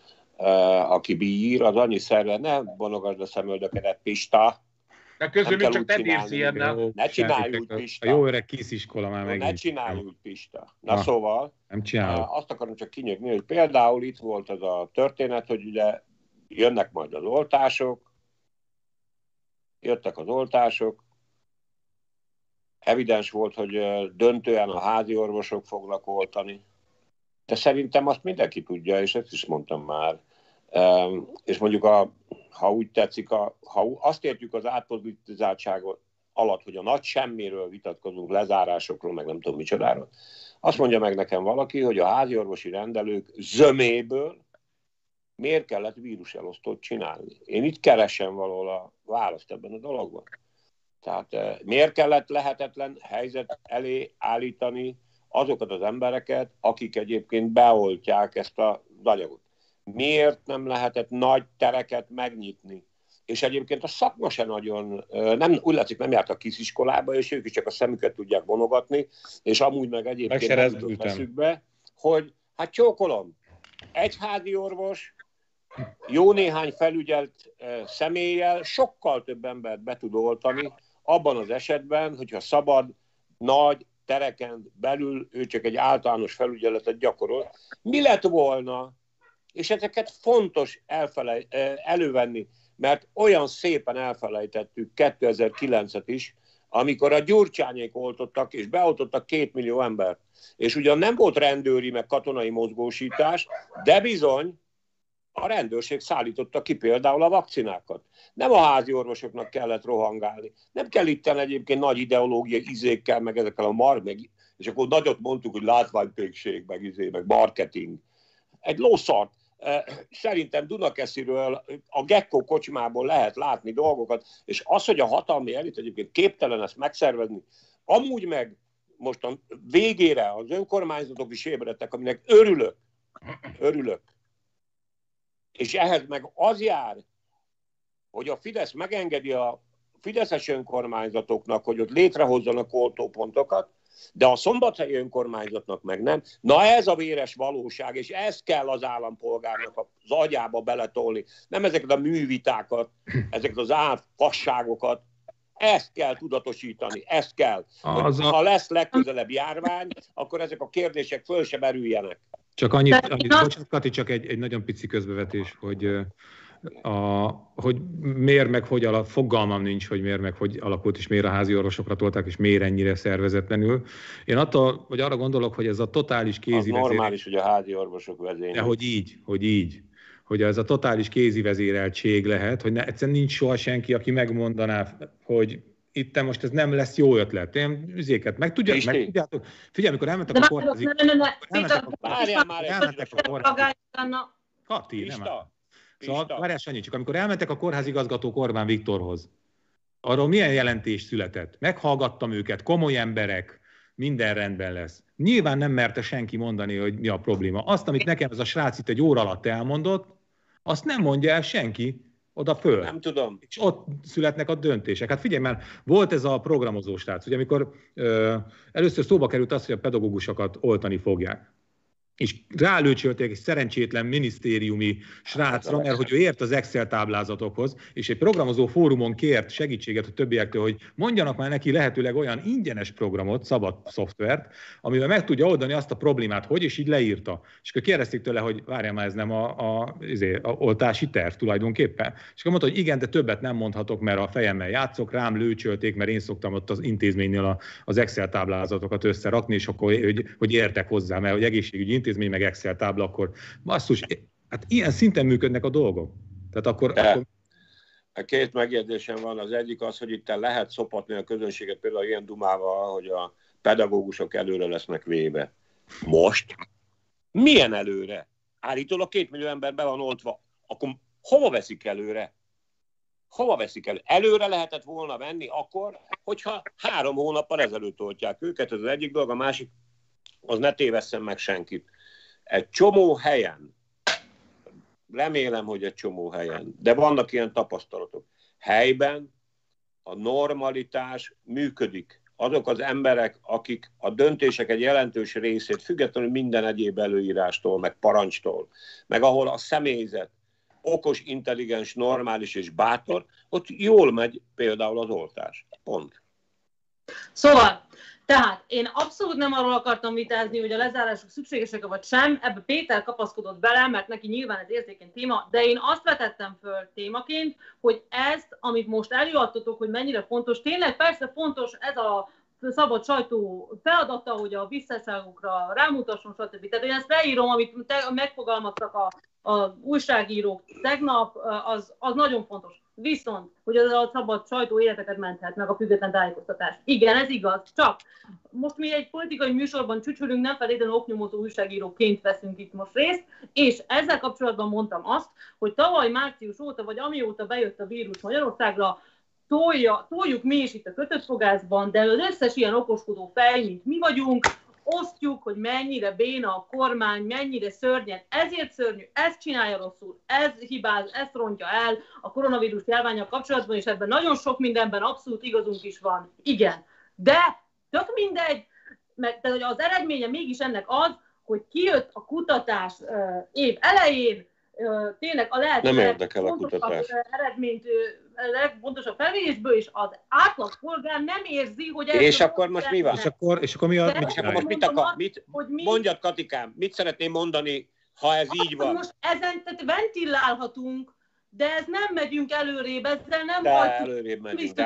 [SPEAKER 3] aki bír, az annyi szerve, ne vonogasd a szemöldökedet, Pista.
[SPEAKER 4] De közülünk csak te bírsz ilyennel.
[SPEAKER 3] Ne csinálj úgy, Pista.
[SPEAKER 1] A jó öreg kisiskola már megint.
[SPEAKER 3] Ne csinálj úgy, Pista. Na szóval,
[SPEAKER 1] nem csinálok.
[SPEAKER 3] Azt akarom csak kinyögni, hogy például itt volt az a történet, hogy ugye jönnek majd az oltások, jöttek az oltások, evidens volt, hogy döntően a házi orvosok fognak oltani, de szerintem azt mindenki tudja, és ezt is mondtam már. És mondjuk, ha úgy tetszik, ha azt értjük az átpolitizáltságot alatt, hogy a nagy semmiről vitatkozunk, lezárásokról, meg nem tudom micsodáról, azt mondja meg nekem valaki, hogy a háziorvosi rendelők zöméből miért kellett víruselosztót csinálni. Én itt keresem valahol a választ ebben a dologban. Tehát miért kellett lehetetlen helyzet elé állítani azokat az embereket, akik egyébként beoltják ezt az anyagot. Miért nem lehetett nagy tereket megnyitni? És egyébként a szakma se nagyon, úgy látszik, nem jártak kisiskolába, és ők is csak a szemüket tudják vonogatni, és amúgy meg egyébként nem jutott eszükbe, hogy hát csókolom, egy házi orvos, jó néhány felügyelt személlyel sokkal több embert be tud oltani, abban az esetben, hogyha szabad, nagy tereken belül ő csak egy általános felügyeletet gyakorol. Mi lett volna? És ezeket fontos elővenni, mert olyan szépen elfelejtettük 2009-et is, amikor a Gyurcsányék oltottak, és beoltottak 2 millió embert. És ugyan nem volt rendőri, meg katonai mozgósítás, de bizony a rendőrség szállította ki például a vakcinákat. Nem a házi orvosoknak kellett rohangálni. Nem kell itten egyébként nagy ideológiai izékkel, meg ezekkel és akkor nagyot mondtuk, hogy látványpékség, meg marketing. Egy lószart. Szerintem Dunakesziről, a Gekko kocsmából lehet látni dolgokat, és az, hogy a hatalmi elit egyébként képtelen ezt megszervezni, amúgy meg most a végére az önkormányzatok is ébredtek, aminek örülök. És ehhez meg az jár, hogy a Fidesz megengedi a fideszes önkormányzatoknak, hogy ott létrehozzanak oltópontokat, de a szombathelyi önkormányzatnak meg nem. Na ez a véres valóság, és ez kell az állampolgárnak az agyába beletolni. Nem ezeket a művitákat, ezeket az fasságokat. Ezt kell tudatosítani, ezt kell. Ha lesz legközelebb járvány, akkor ezek a kérdések föl se merüljenek.
[SPEAKER 1] Csak annyit bocsánat, Kati, csak egy nagyon pici közbevetés, hogy miért meg hogy fogalmam nincs, hogy miért meg hogy alakult, és miért a házi orvosokra tolták, és miért ennyire szervezetlenül. Én arra gondolok, hogy ez a totális kézi vezérel...
[SPEAKER 3] Az normális, hogy a házi orvosok vezényel.
[SPEAKER 1] De hogy így. Hogy ez a totális kézi vezéreltség lehet, hogy egyszerűen nincs soha senki, aki megmondaná, hogy itt most ez nem lesz jó ötlet. Én üzéket meg tudjátok. Figyelj, amikor elmentek a kórházig...
[SPEAKER 3] Várjál már egy
[SPEAKER 1] Kati, nem áll. Szóval várjál, Sanyi, csak amikor elmentek a kórházigazgató Orbán Viktorhoz, arról milyen jelentés született? Meghallgattam őket, komoly emberek, minden rendben lesz. Nyilván nem merte senki mondani, hogy mi a probléma. Azt, amit nekem ez a srác itt egy óra alatt elmondott, azt nem mondja el senki oda föl.
[SPEAKER 3] Nem tudom.
[SPEAKER 1] És ott születnek a döntések. Hát figyelj már, volt ez a programozó srác, ugye amikor először szóba került az, hogy a pedagógusokat oltani fogják. És rálőcsölték egy szerencsétlen minisztériumi srácra, mert hogy ő ért az Excel táblázatokhoz, és egy programozó fórumon kért segítséget a többiektől, hogy mondjanak már neki lehetőleg olyan ingyenes programot, szabad szoftvert, amivel meg tudja oldani azt a problémát, hogy, és így leírta. És akkor kérdezték tőle, hogy várjál már, ez nem a oltási terv tulajdonképpen. És akkor mondta, hogy igen, de többet nem mondhatok, mert a fejemmel játszok, rám lőcsölték, mert én szoktam ott az intézménynél az Excel táblázatokat összerakni, és akkor hogy értek hozzá, mert hogy egészségügyi intézmény meg Excel tábla, akkor basszus, hát ilyen szinten működnek a dolgok. Tehát akkor...
[SPEAKER 3] Két megjegyzésem van. Az egyik az, hogy itt lehet szopatni a közönséget például ilyen dumával, hogy a pedagógusok előre lesznek véve. Most? Milyen előre? Állítólag 2 millió ember be van oltva. Akkor hova veszik előre? Hova veszik elő? Előre lehetett volna venni akkor, hogyha 3 hónappal ezelőtt oltják őket. Ez az egyik dolog, a másik, az ne tévesszen meg senkit. Egy csomó helyen, remélem, hogy egy csomó helyen, de vannak ilyen tapasztalatok. Helyben a normalitás működik. Azok az emberek, akik a döntések egy jelentős részét, függetlenül minden egyéb előírástól, meg parancstól, meg ahol a személyzet okos, intelligens, normális és bátor, ott jól megy például az oltás. Pont.
[SPEAKER 2] Szóval, tehát én abszolút nem arról akartam vitázni, hogy a lezárások szükségesek vagy sem, ebbe Péter kapaszkodott bele, mert neki nyilván ez érzékeny téma, de én azt vetettem föl témaként, hogy ezt, amit most előadtatok, hogy mennyire fontos, tényleg persze fontos ez a szabad sajtó feladata, hogy a visszaságokra rámutasson, stb. Tehát én ezt leírom, amit megfogalmaztak az újságírók tegnap, az nagyon fontos. Viszont, hogy az a szabad sajtó életeket menthet, meg a független tájékoztatás. Igen, ez igaz, csak most mi egy politikai műsorban csücsülünk, nem feltétlenül oknyomozó újságíróként veszünk itt most részt, és ezzel kapcsolatban mondtam azt, hogy tavaly március óta, vagy amióta bejött a vírus Magyarországra, toljuk mi is itt a kötöttfogásban, de az összes ilyen okoskodó fej, mint mi vagyunk, osztjuk, hogy mennyire béna a kormány, mennyire szörnyen, ezért szörnyű, ezt csinálja rosszul, ez hibáz, ezt rontja el a koronavírus járvánnyal kapcsolatban, és ebben nagyon sok mindenben abszolút igazunk is van. Igen, de tök mindegy, mert az eredménye mégis ennek az, hogy kijött a kutatás év elején, tényleg a lehető legfontosabb felmérésből, és az átlagpolgár nem érzi, hogy ez...
[SPEAKER 3] És akkor most mi van?
[SPEAKER 1] És akkor mi a...
[SPEAKER 3] Mondjad, Katikám, mit szeretném mondani, ha ez így van?
[SPEAKER 2] Most ezen tehát ventilálhatunk, de ez nem megyünk előrébb, ezzel nem
[SPEAKER 3] előrébb megyünk.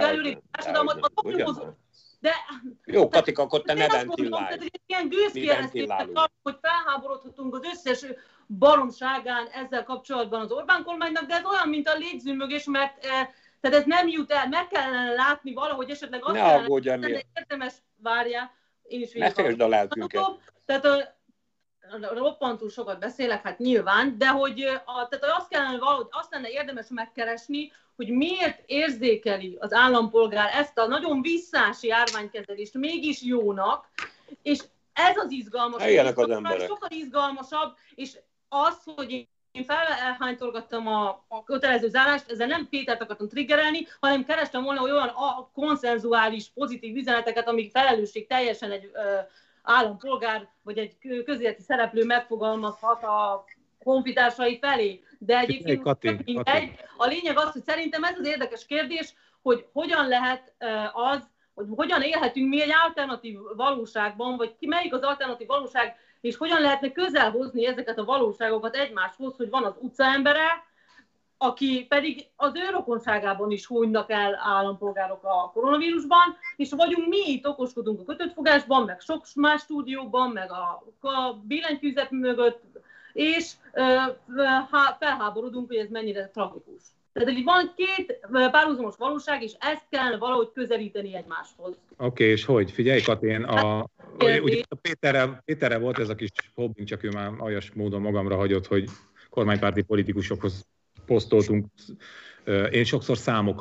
[SPEAKER 2] De,
[SPEAKER 3] jó, Katika, akkor te ne ventilálj.
[SPEAKER 2] Ilyen gőzkijeleztések, hogy felháborodhatunk az összes baromságán ezzel kapcsolatban az Orbán kormánynak, de ez olyan, mint a légzőmögés, mert tehát ez nem jut el, meg kellene látni valahogy esetleg azt kellene, érdemes, várjál, én is
[SPEAKER 3] végig a lelkünket.
[SPEAKER 2] Tehát roppantul sokat beszélek, hát nyilván, de hogy tehát azt lenne érdemes megkeresni, hogy miért érzékeli az állampolgár ezt a nagyon visszás járványkezelést mégis jónak, és ez az izgalmas, sokkal izgalmasabb, és az, hogy én felhánytorgattam a kötelező zárást, ezzel nem Pétert akartam triggerelni, hanem kerestem volna olyan konszenzuális, pozitív üzeneteket, amik felelősség teljesen egy állampolgár, vagy egy közéleti szereplő megfogalmazhat a honfitársai felé. De egyébként a lényeg az, hogy szerintem ez az érdekes kérdés, hogy hogyan lehet hogy hogyan élhetünk mi egy alternatív valóságban, vagy melyik az alternatív valóság, és hogyan lehetne közel hozni ezeket a valóságokat egymáshoz, hogy van az utcaembere, aki pedig az ő rokonságában is hunynak el állampolgárok a koronavírusban, és vagyunk mi itt okoskodunk a kötöttfogásban, meg sok más stúdióban, meg a billentyűzet mögött, és felháborodunk, hogy ez mennyire tragikus. Tehát így van két párhuzamos valóság, és ezt kellene valahogy közelíteni egymáshoz.
[SPEAKER 1] Oké, és hogy? Figyelj, Katén, ugye Péterrel volt ez a kis hobbing, csak ő már aljas módon magamra hagyott, hogy kormánypárti politikusokhoz posztoltunk. Én sokszor számokat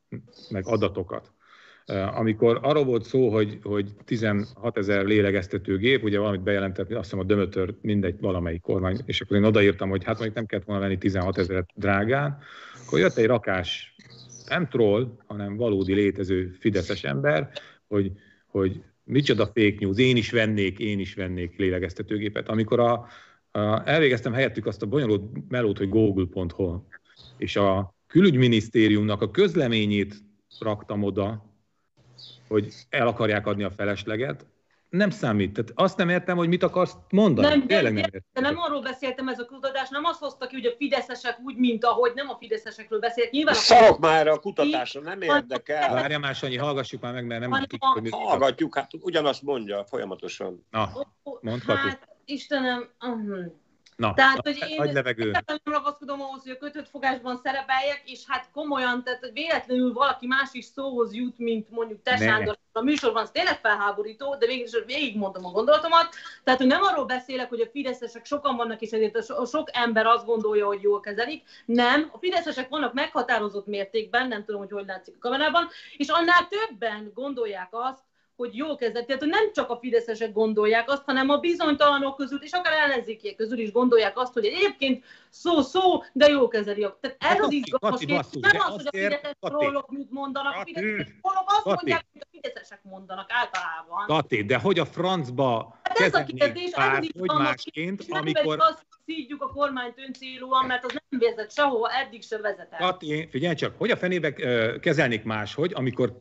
[SPEAKER 1] meg adatokat. Amikor arról volt szó, hogy 16 000 lélegeztetőgép, ugye valamit bejelentett, azt hiszem a Dömötör, mindegy, valamelyik kormány, és akkor én odaírtam, hogy hát mondjuk nem kellett volna venni 16 000 drágán, akkor jött egy rakás, nem troll, hanem valódi létező fideszes ember, hogy micsoda fake news, én is vennék lélegeztetőgépet. Amikor elvégeztem helyettük azt a bonyolult melót, hogy google.hu, és a külügyminisztériumnak a közleményét raktam oda, hogy el akarják adni a felesleget, nem számít. Tehát azt nem értem, hogy mit akarsz mondani.
[SPEAKER 2] Nem értem. Nem arról beszéltem ez a kutatás, nem azt hozta ki, hogy a fideszesek úgy, mint ahogy, nem a fideszesekről beszélt. Nyilván
[SPEAKER 3] szarok már a kutatásra, nem érdekel.
[SPEAKER 1] Várja már, Sanyi, hallgassuk már meg, mert nem tudjuk, hogy mit
[SPEAKER 3] hallgatjuk, hát ugyanazt mondja folyamatosan.
[SPEAKER 1] Na, mondhatjuk.
[SPEAKER 2] Hát, Istenem...
[SPEAKER 1] Na,
[SPEAKER 2] tehát, hogy én nem ragaszkodom ahhoz, hogy a kötött fogásban szerepeljek, és hát komolyan, tehát hogy véletlenül valaki más is szóhoz jut, mint mondjuk te, Sándor, a műsorban, az tényleg felháborító, de végigmondom a gondolatomat. Tehát, hogy nem arról beszélek, hogy a fideszesek sokan vannak, és ezért a sok ember azt gondolja, hogy jól kezelik. Nem, a fideszesek vannak meghatározott mértékben, nem tudom, hogy látszik a kamerában, és annál többen gondolják azt, hogy jól kezelik. Tehát, hogy nem csak a fideszesek gondolják azt, hanem a bizonytalanok közül, és akár ellenzékiek közül is gondolják azt, hogy egyébként szó, de jól kezeli. Tehát ez az izgalmas kérdés. Nem az, hogy a fideszes trollok mit mondanak, a fideszes trollok azt mondják, hogy a fideszesek mondanak általában.
[SPEAKER 1] Kati, de hogy a francba kezelnék bárhogy másként, amikor...
[SPEAKER 2] szídjuk a kormányt öncélúan, mert az nem vezet sehova, eddig sem vezetett.
[SPEAKER 1] Kati, figyelj csak, hogy a fenébe kezelnék máshogy, amikor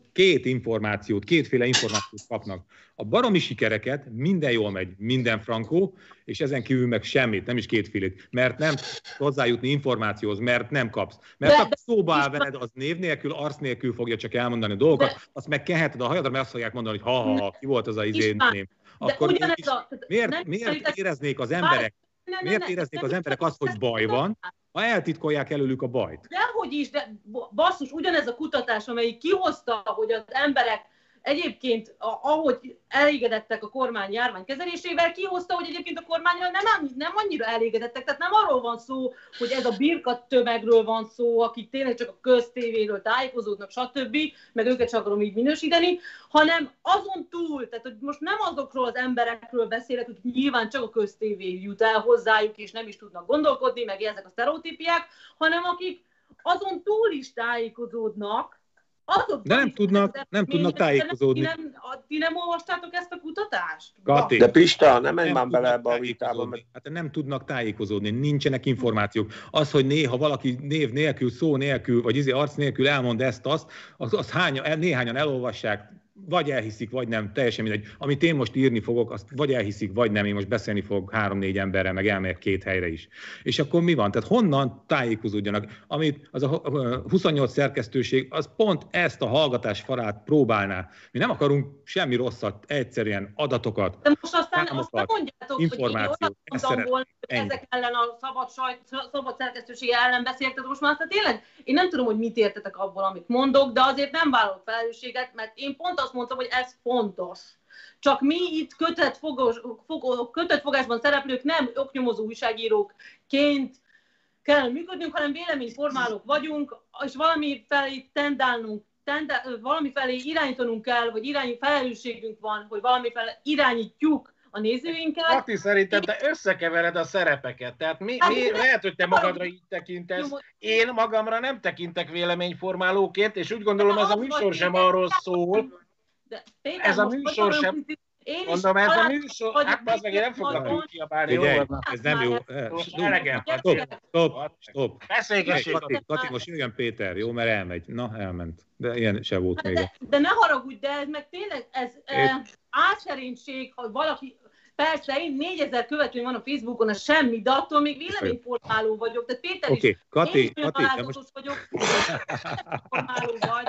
[SPEAKER 1] kétféle információt kapnak. A baromi sikereket, minden jól megy, minden frankó, és ezen kívül meg semmit, nem is kétfélét, mert nem hozzájutni információhoz, mert nem kapsz. Mert a szóba áll veled, az név nélkül, arc nélkül fogja csak elmondani a dolgokat, azt meg kenheted a hajadra, mert azt fogják mondani, hogy ha, ki volt az a izéném. Akkor miért éreznék az emberek? Miért éreznék az emberek azt, hogy baj van, ha eltitkolják előlük a bajt?
[SPEAKER 2] Dehogy is, de basszus, ugyanez a kutatás, amelyik kihozta, hogy az emberek egyébként, ahogy elégedettek a kormány járványkezelésével, kihozta, hogy egyébként a kormányra nem annyira elégedettek. Tehát nem arról van szó, hogy ez a birkat tömegről van szó, akik tényleg csak a köztévéről tájékozódnak, stb., meg őket sem akarom így minősíteni, hanem azon túl, tehát hogy most nem azokról az emberekről beszélek, hogy nyilván csak a köztévé jut el hozzájuk, és nem is tudnak gondolkodni, meg ezek a sztereotípiák, hanem akik azon túl is tájékozódnak,
[SPEAKER 1] de nem tudnak tájékozódni.
[SPEAKER 2] Ti nem olvastátok ezt a kutatást?
[SPEAKER 1] Kati,
[SPEAKER 3] de Pista, nem menj már bele ebbe a vitában.
[SPEAKER 1] Hát nem tudnak tájékozódni, nincsenek információk. Az, hogy néha valaki név nélkül, szó nélkül, vagy arc nélkül elmond ezt-azt, az néhányan elolvassák, vagy elhiszik, vagy nem, teljesen mindegy. Amit én most írni fogok, azt vagy elhiszik, vagy nem. Én most beszélni fogok 3-4 emberrel, meg elmegyek 2 helyre is. És akkor mi van? Tehát honnan tájékozódjanak? Amit az a 28 szerkesztőség, az pont ezt a hallgatás farát próbálná. Mi nem akarunk semmi rosszat, egyszerűen adatokat,
[SPEAKER 2] de most aztán azt nem mondjátok,
[SPEAKER 1] információt.
[SPEAKER 2] Hogy én volna, hogy ezek ellen a szabad szerkesztőség ellen beszéltek. Most már aztán tényleg, én nem tudom, hogy mit értetek abból, amit mondok, de azért nem vállalok felelősséget, mert én pont azt mondtam, hogy ez fontos. Csak mi itt kötött fogásban szereplők nem oknyomozó újságírókként kell működnünk, hanem véleményformálók vagyunk, és valami felé valami felé irányítanunk kell, vagy felelősségünk van, hogy valami felé irányítjuk a nézőinket.
[SPEAKER 4] Kati, szerintem te összekevered a szerepeket. Tehát lehet, hogy te magadra így tekintesz. Én magamra nem tekintek véleményformálóként, és úgy gondolom, ez a műsor sem arról szól.
[SPEAKER 2] De Péter,
[SPEAKER 4] ez a műsor sem... Mondom, ez a műsor... Hát az meg én nem foglak kiabálni.
[SPEAKER 1] Ez nem jó. Stop.
[SPEAKER 4] Beszélgessék.
[SPEAKER 1] Kati, most jöjjön Péter, jó? Mert elmegy. Na, elment. De ilyen se volt még.
[SPEAKER 2] De ne haragudj, de ez meg tényleg álszerénység, hogy valaki... Persze, én 4000 követőm van a Facebookon, az semmi, de attól még véleményformáló vagyok. Tehát Péter is,
[SPEAKER 1] Kati,
[SPEAKER 2] én is olyan talázatos vagyok, véleményformáló vagy.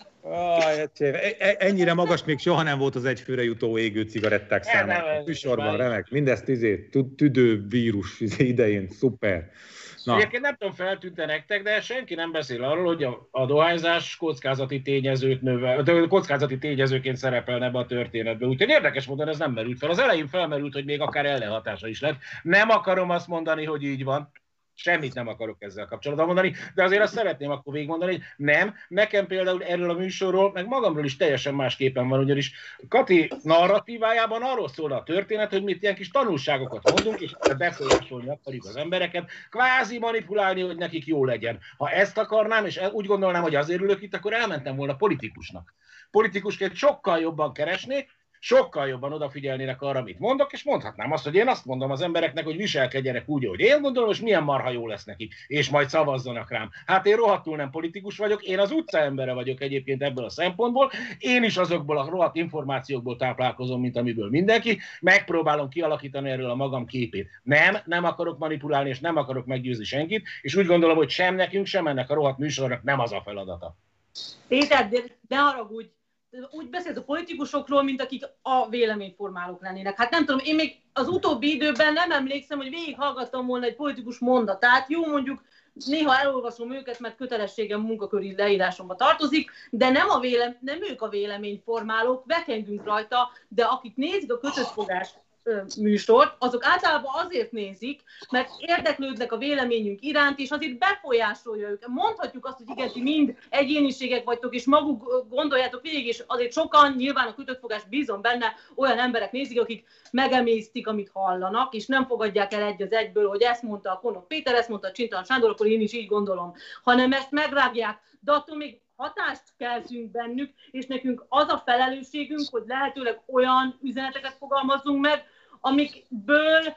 [SPEAKER 1] Ennyire magas még soha nem volt az egyfőre jutó égő cigaretták száma. Műsorban remek, mindezt tüdő vírus idején, szuper.
[SPEAKER 4] Egyébként nem tudom, feltűnt-e nektek, de senki nem beszél arról, hogy a dohányzás kockázati tényezőként szerepelne ebbe a történetbe. Úgyhogy érdekes módon ez nem merült fel. Az elején felmerült, hogy még akár ellenhatása is lett. Nem akarom azt mondani, hogy így van. Semmit nem akarok ezzel kapcsolatban mondani, de azért azt szeretném akkor végigmondani, hogy nem, nekem például erről a műsorról, meg magamról is teljesen másképpen van, ugyanis Kati narratívájában arról szól a történet, hogy mit ilyen kis tanulságokat mondunk, és befolyásolni akarjuk az embereket, kvázi manipulálni, hogy nekik jó legyen. Ha ezt akarnám, és úgy gondolnám, hogy azért ülök itt, akkor elmentem volna politikusnak. Politikusként sokkal jobban keresnék, sokkal jobban odafigyelnének arra, amit mondok, és mondhatnám azt, hogy én azt mondom az embereknek, hogy viselkedjenek úgy, hogy én gondolom, és milyen marha jó lesz nekik, és majd szavazzanak rám. Hát én rohadtul nem politikus vagyok, én az utca embere vagyok egyébként ebből a szempontból, én is azokból a rohadt információkból táplálkozom, mint amiből mindenki, megpróbálom kialakítani erről a magam képét. Nem akarok manipulálni, és nem akarok meggyőzni senkit, és úgy gondolom, hogy sem nekünk, sem ennek a rohadt műsornak nem az a feladata.
[SPEAKER 2] Péter, de ne haragudj! Úgy beszélsz a politikusokról, mint akik a véleményformálók lennének. Hát nem tudom, én még az utóbbi időben nem emlékszem, hogy végighallgattam volna egy politikus mondatát. Jó, mondjuk néha elolvasom őket, mert kötelességem munkaköri leírásomba tartozik, de nem ők a véleményformálók, vekengünk rajta, de akik nézik a kötött fogás műsort, azok általában azért nézik, mert érdeklődnek a véleményünk iránt, és azért befolyásolja őket. Mondhatjuk azt, hogy igen, ti mind egyéniségek vagytok, és maguk gondoljátok végig, és azért sokan, nyilván a kötött fogás, bízom benne, olyan emberek nézik, akik megemésztik, amit hallanak, és nem fogadják el egy az egyből, hogy ezt mondta a Konok Péter, ezt mondta a Csintalan Sándor, akkor én is így gondolom, hanem ezt megrágják, de attól még hatást keltünk bennük, és nekünk az a felelősségünk, hogy lehetőleg olyan üzeneteket fogalmazzunk meg, amikből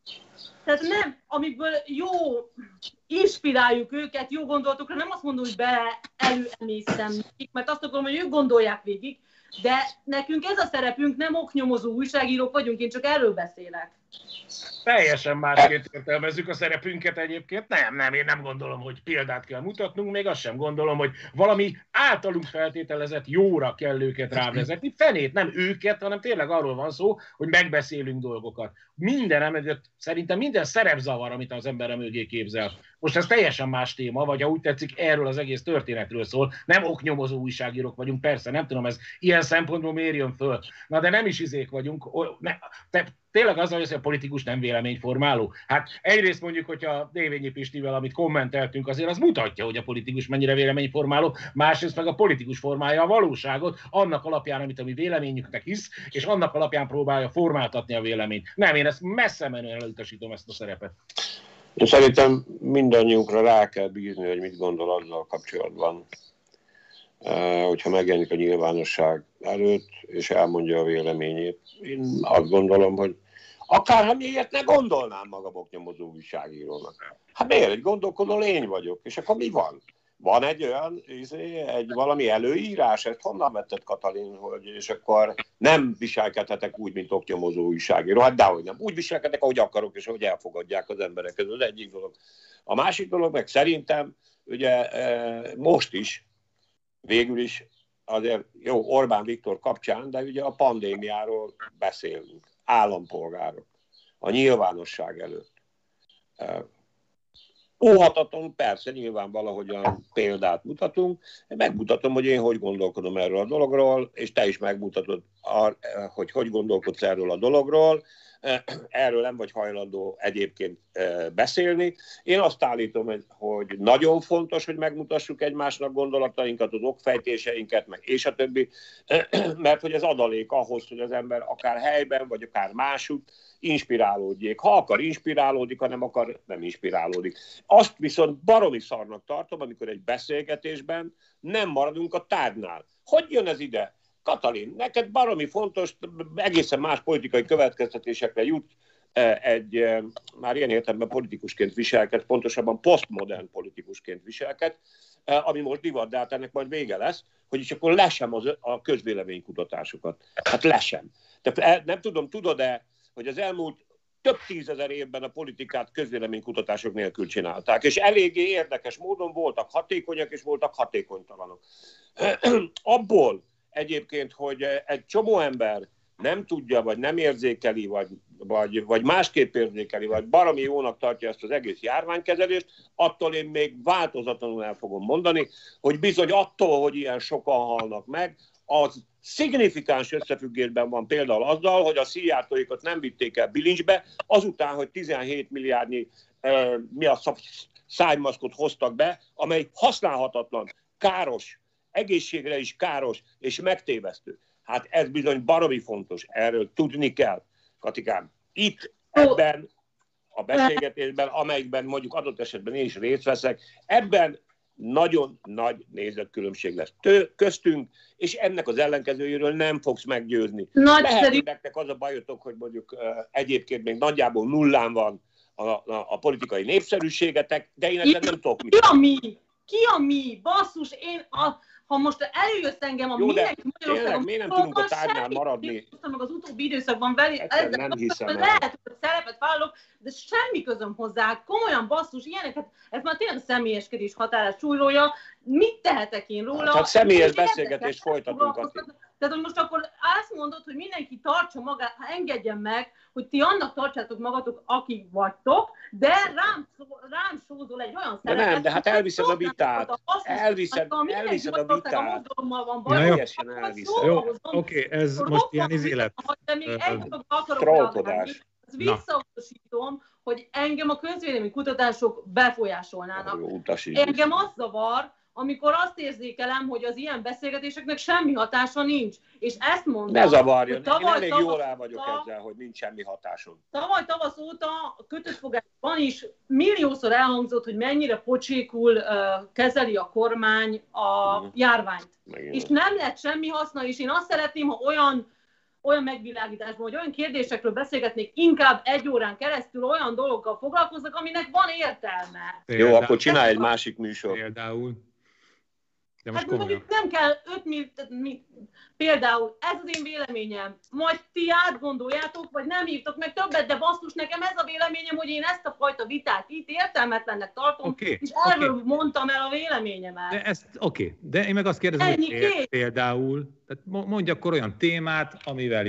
[SPEAKER 2] jó inspiráljuk őket, jó gondolatokra, nem azt mondom, hogy előemésztem nekik, mert azt akarom, hogy ők gondolják végig, de nekünk ez a szerepünk, nem oknyomozó újságírók vagyunk, én csak erről beszélek.
[SPEAKER 4] Teljesen másként értelmezzük a szerepünket egyébként. Nem, én nem gondolom, hogy példát kell mutatnunk, még azt sem gondolom, hogy valami általunk feltételezett jóra kell őket rávezetni. Fenét, nem őket, hanem tényleg arról van szó, hogy megbeszélünk dolgokat. Szerintem minden szerepzavar, amit az ember mögé képzel. Most ez teljesen más téma, vagy ha úgy tetszik, erről az egész történetről szól. Nem oknyomozó újságírók vagyunk, persze, nem tudom, ez ilyen szempontból miért jön föl. Na de nem is izék vagyunk. Tényleg az, hogy a politikus nem véleményformáló. Hát egyrészt mondjuk, hogyha Dévényi Pistivel, amit kommenteltünk, azért az mutatja, hogy a politikus mennyire véleményformáló, másrészt meg a politikus formálja a valóságot, annak alapján, amit a mi véleményünknek hisz, és annak alapján próbálja formáltatni a véleményt. Nem, én ezt messze menően elutasítom ezt a szerepet.
[SPEAKER 3] Én szerintem mindannyiunkra rá kell bízni, hogy mit gondol azzal kapcsolatban, hogyha megjelenik a nyilvánosság előtt, és elmondja a véleményét. Én azt gondolom, hogy akárha miért ne gondolnám magam oknyomozó újságírónak. Hát miért? Egy gondolkodó lény vagyok. És akkor mi van? Van egy olyan, valami előírás, ezt honnan vetted, Katalin, hogy és akkor nem viselkedhetek úgy, mint oknyomozó újságíró. Hát dehogy nem. Úgy viselkedek, ahogy akarok, és ahogy elfogadják az emberek. Ez az egyik dolog. A másik dolog meg szerintem, ugye most is, végül is azért jó, Orbán Viktor kapcsán, de ugye a pandémiáról beszélünk. Állampolgárok. A nyilvánosság előtt. Óhatatlanul persze, nyilván valahogyan példát mutatunk. Megmutatom, hogy én hogy gondolkodom erről a dologról, és te is megmutatod, hogy gondolkodsz erről a dologról. Erről nem vagy hajlandó egyébként beszélni. Én azt állítom, hogy nagyon fontos, hogy megmutassuk egymásnak gondolatainkat, az okfejtéseinket, meg és a többi, mert hogy ez adalék ahhoz, hogy az ember akár helyben, vagy akár másút inspirálódjék. Ha akar, inspirálódik, ha nem akar, nem inspirálódik. Azt viszont baromi szarnak tartom, amikor egy beszélgetésben nem maradunk a tárgynál. Hogy jön ez ide? Katalin, neked baromi fontos, egészen más politikai következtetésekre jut egy már ilyen értelemben politikusként viselked, pontosabban posztmodern politikusként viselked, ami most divat, de hát ennek majd vége lesz, hogy is akkor lesem a közvéleménykutatásokat. Hát lesem. De nem tudom, tudod-e, hogy az elmúlt több tízezer évben a politikát közvéleménykutatások nélkül csinálták, és eléggé érdekes módon voltak hatékonyak, és voltak hatékonytalanok. Abból egyébként, hogy egy csomó ember nem tudja, vagy nem érzékeli, vagy másképp érzékeli, vagy baromi jónak tartja ezt az egész járványkezelést, attól én még változatlanul el fogom mondani, hogy bizony attól, hogy ilyen sokan halnak meg, az szignifikáns összefüggésben van például azzal, hogy a szijjártóikat nem vitték el bilincsbe, azután, hogy 17 milliárdnyi szájmaszkot hoztak be, amely használhatatlan, káros, egészségre is káros és megtévesztő. Hát ez bizony baromi fontos, erről tudni kell, Katikám. Itt ebben a beszélgetésben, amelyikben mondjuk adott esetben én is részt veszek, ebben nagyon nagy nézetkülönbség lesz köztünk, és ennek az ellenkezőjéről nem fogsz meggyőzni. Lehet, hogy nektek az a bajotok, hogy mondjuk egyébként még nagyjából nullán van a politikai népszerűségetek, de én ezzel nem tudok mit.
[SPEAKER 2] Ki a mi? Basszus, ha most előjössz engem a mindenki
[SPEAKER 3] Magyarországon, miért nem tudunk a tárgynál maradni?
[SPEAKER 2] Meg az utóbbi időszakban
[SPEAKER 3] nem hiszem
[SPEAKER 2] lehet, hogy szerepet vállalok, de semmi közöm hozzá. Komolyan basszus, ilyeneket, ez már tényleg a személyeskedés határát súlyolja. Mit tehetek én róla?
[SPEAKER 3] Hát személyes beszélgetést folytatunk.
[SPEAKER 2] Tehát, hogy most akkor azt mondod, hogy mindenki tartsa magát, engedjen meg, hogy ti annak tartsátok magatok, akik vagytok, de rám sózol egy olyan szerepet.
[SPEAKER 3] De nem, de hát elviszed a vitát. Elviszed a vitát.
[SPEAKER 2] Teljesen
[SPEAKER 1] elviszed. Jó, oké, ez most ilyen izélet.
[SPEAKER 2] De még egy dolog akarok reagálni. Visszautasítom, hogy engem a közvélemény kutatások befolyásolnának. Engem az zavar, amikor azt érzékelem, hogy az ilyen beszélgetéseknek semmi hatása nincs. És ezt mondom.
[SPEAKER 3] Ne zavarjon, én elég jól rá vagyok ezzel, hogy nincs semmi hatáson.
[SPEAKER 2] Tavaly tavasz óta a kötött fogásban is milliószor elhangzott, hogy mennyire pocsékul kezeli a kormány a járványt. És nem lett semmi haszna, és én azt szeretném, ha olyan megvilágításban, hogy olyan kérdésekről beszélgetnék, inkább 1 órán keresztül olyan dolgokkal foglalkoznak, aminek van értelme.
[SPEAKER 3] Jó, akkor csinálj egy másik műsor.
[SPEAKER 1] Például.
[SPEAKER 2] Hát mondjuk nem kell 5 például ez az én véleményem, majd ti átgondoljátok, vagy nem hívtok meg többet, de basszus, nekem ez a véleményem, hogy én ezt a fajta vitát itt értelmetlennek tartom, és erről mondtam el a véleményemet.
[SPEAKER 1] De de én meg azt kérdezem, hogy például, tehát mondj akkor olyan témát, amivel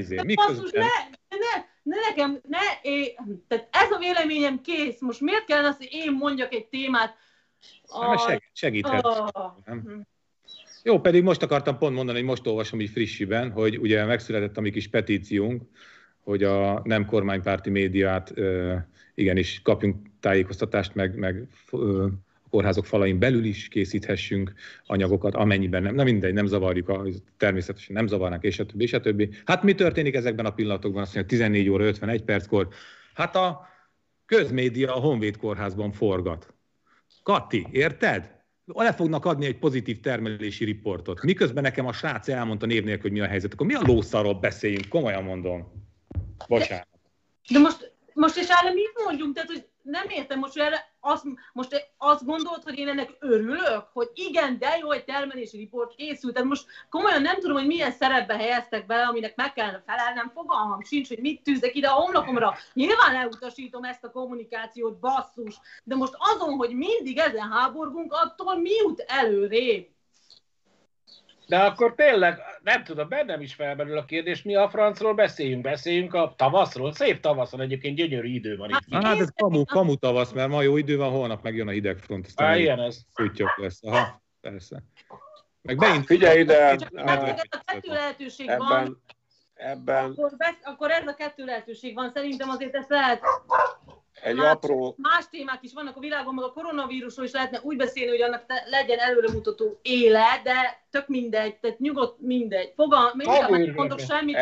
[SPEAKER 2] tehát ez a véleményem kész, most miért kellene azt, hogy én mondjak egy témát?
[SPEAKER 1] Segíthet. Jó, pedig most akartam pont mondani, hogy most olvasom így frissiben, hogy ugye megszületett a mi kis petíciónk, hogy a nem kormánypárti médiát igenis kapjunk tájékoztatást, meg a kórházok falain belül is készíthessünk anyagokat, amennyiben nem mindegy, nem zavarjuk, természetesen nem zavarnánk, és a többi, és a többi. Hát mi történik ezekben a pillanatokban? Azt mondja, 14 óra 51 perckor. Hát a közmédia a Honvéd kórházban forgat. Kati, érted? Le fognak adni egy pozitív termelési riportot. Miközben nekem a srác elmondta név nélkül, hogy mi a helyzet, akkor mi a lószarról beszéljünk? Komolyan mondom. Bocsánat.
[SPEAKER 2] De most és erre mit mondjunk? Tehát, hogy nem értem, most azt gondolod, hogy én ennek örülök? Hogy igen, de jó, egy termelési riport készült. Tehát most komolyan nem tudom, hogy milyen szerepbe helyeztek bele, aminek meg kellene felelnem. Fogalmam sincs, hogy mit tűzek ide a homlokomra. Nyilván elutasítom ezt a kommunikációt, basszus. De most azon, hogy mindig ezen háborgunk, attól mi jut előrébb?
[SPEAKER 4] De akkor tényleg, nem tudom, bennem is felmerül a kérdés, mi a francról beszéljünk a tavaszról. Szép tavaszon, egyébként gyönyörű idő van itt.
[SPEAKER 1] Hát ez kamu tavasz, mert ma jó idő van, holnap megjön a hidegfront.
[SPEAKER 4] Ilyen ez.
[SPEAKER 1] Szüttyök lesz. Aha, persze.
[SPEAKER 3] Figyelj ide!
[SPEAKER 2] A 2 lehetőség van. Akkor ez a 2 lehetőség van. Szerintem azért ezt lehet... Más témák is vannak a világon, meg a koronavírusról is lehetne úgy beszélni, hogy annak legyen előremutató éle, de tök mindegy, tehát nyugodt mindegy. Nem mondok semmit,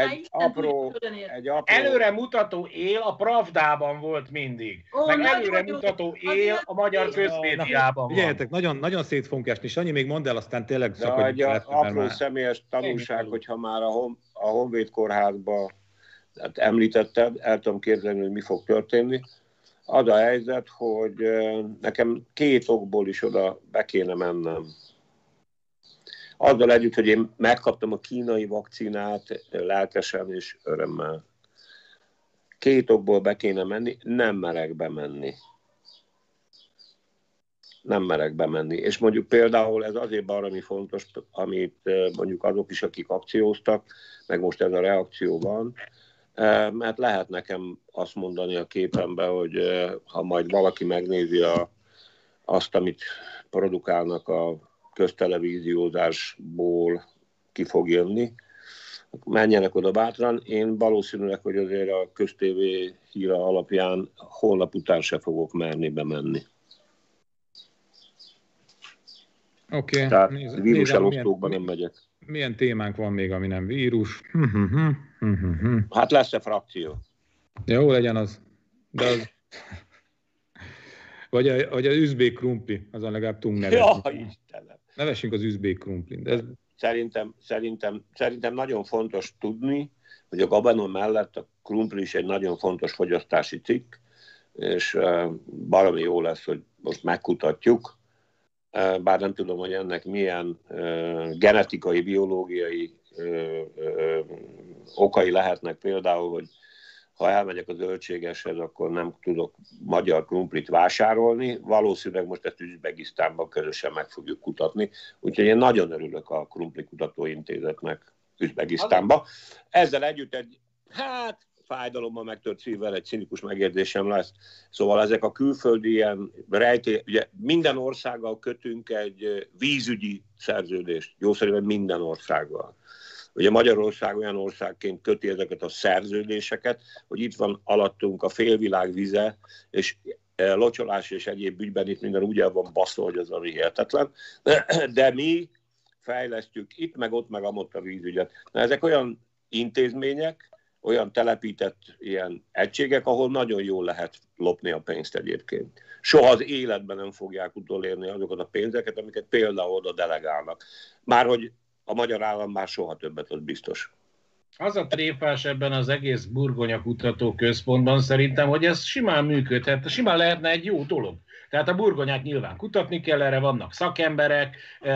[SPEAKER 4] előremutató él a Pravdában volt mindig. Meg előremutató él a magyar közmédiában van.
[SPEAKER 1] Figyeljetek, nagyon, nagyon szét fogunk esni, Sanyi, még mondd el, aztán tényleg
[SPEAKER 3] szakadjunk. Egy apró személyes tanulság, hogyha már a Honvéd kórházba említetted, el tudom képzelni, hogy mi fog történni. Az a helyzet, hogy nekem 2 okból is oda be kéne mennem. Azzal együtt, hogy én megkaptam a kínai vakcinát lelkesen és örömmel. 2 okból be kéne menni, nem merek bemenni. Nem merek bemenni. És mondjuk például ez azért baromi fontos, amit mondjuk azok is, akik akcióztak, meg most ez a reakció van, mert lehet nekem azt mondani a képemben, hogy ha majd valaki megnézi azt, amit produkálnak a köztelevíziózásból ki fog jönni. Menjenek oda bátran. Én valószínűleg, hogy azért a köztévé híre alapján holnap után se fogok merni bemenni.
[SPEAKER 1] Oké.
[SPEAKER 3] Tehát víruselosztókban nem megyek.
[SPEAKER 1] Milyen témánk van még, ami nem vírus?
[SPEAKER 3] Hát lesz-e frakció?
[SPEAKER 1] Jó legyen az. De az... Vagy az üzbék krumpli, azon legalább tudunk nevezni.
[SPEAKER 3] Ja, Istenem.
[SPEAKER 1] Nevessünk az üzbék krumplin. De ez...
[SPEAKER 3] Szerintem nagyon fontos tudni, hogy a gabanon mellett a krumpli is egy nagyon fontos fogyasztási cikk, és valami jó lesz, hogy most megkutatjuk, bár nem tudom, hogy ennek milyen genetikai, biológiai okai lehetnek, például, hogy ha elmegyek a zöldségeshez, akkor nem tudok magyar krumplit vásárolni. Valószínűleg most ezt Üzbegisztánban közösen meg fogjuk kutatni. Úgyhogy én nagyon örülök a Krumpli Kutatóintézetnek Üzbegisztánban. Ezzel együtt fájdalommal megtört szívvel egy cinikus megjegyzésem lesz. Szóval ezek a külföldi ilyen ugye minden országgal kötünk egy vízügyi szerződést. Jó szerintem minden országgal. Ugye Magyarország olyan országként köti ezeket a szerződéseket, hogy itt van alattunk a félvilág vize, és locsolás és egyéb ügyben itt minden úgy el van baszva, hogy az ami hihetetlen. De mi fejlesztjük itt, meg ott, meg amott a vízügyet. Na, ezek olyan intézmények, olyan telepített ilyen egységek, ahol nagyon jól lehet lopni a pénzt egyébként. Soha az életben nem fogják utolérni azokat a pénzeket, amiket például oda delegálnak. Márhogy a magyar állam már soha többet, az biztos.
[SPEAKER 4] Az a tréfás ebben az egész Burgonya Kutató Központban szerintem, hogy ez simán működhet, simán lehetne egy jó dolog. Tehát a burgonyát nyilván kutatni kell, erre vannak szakemberek,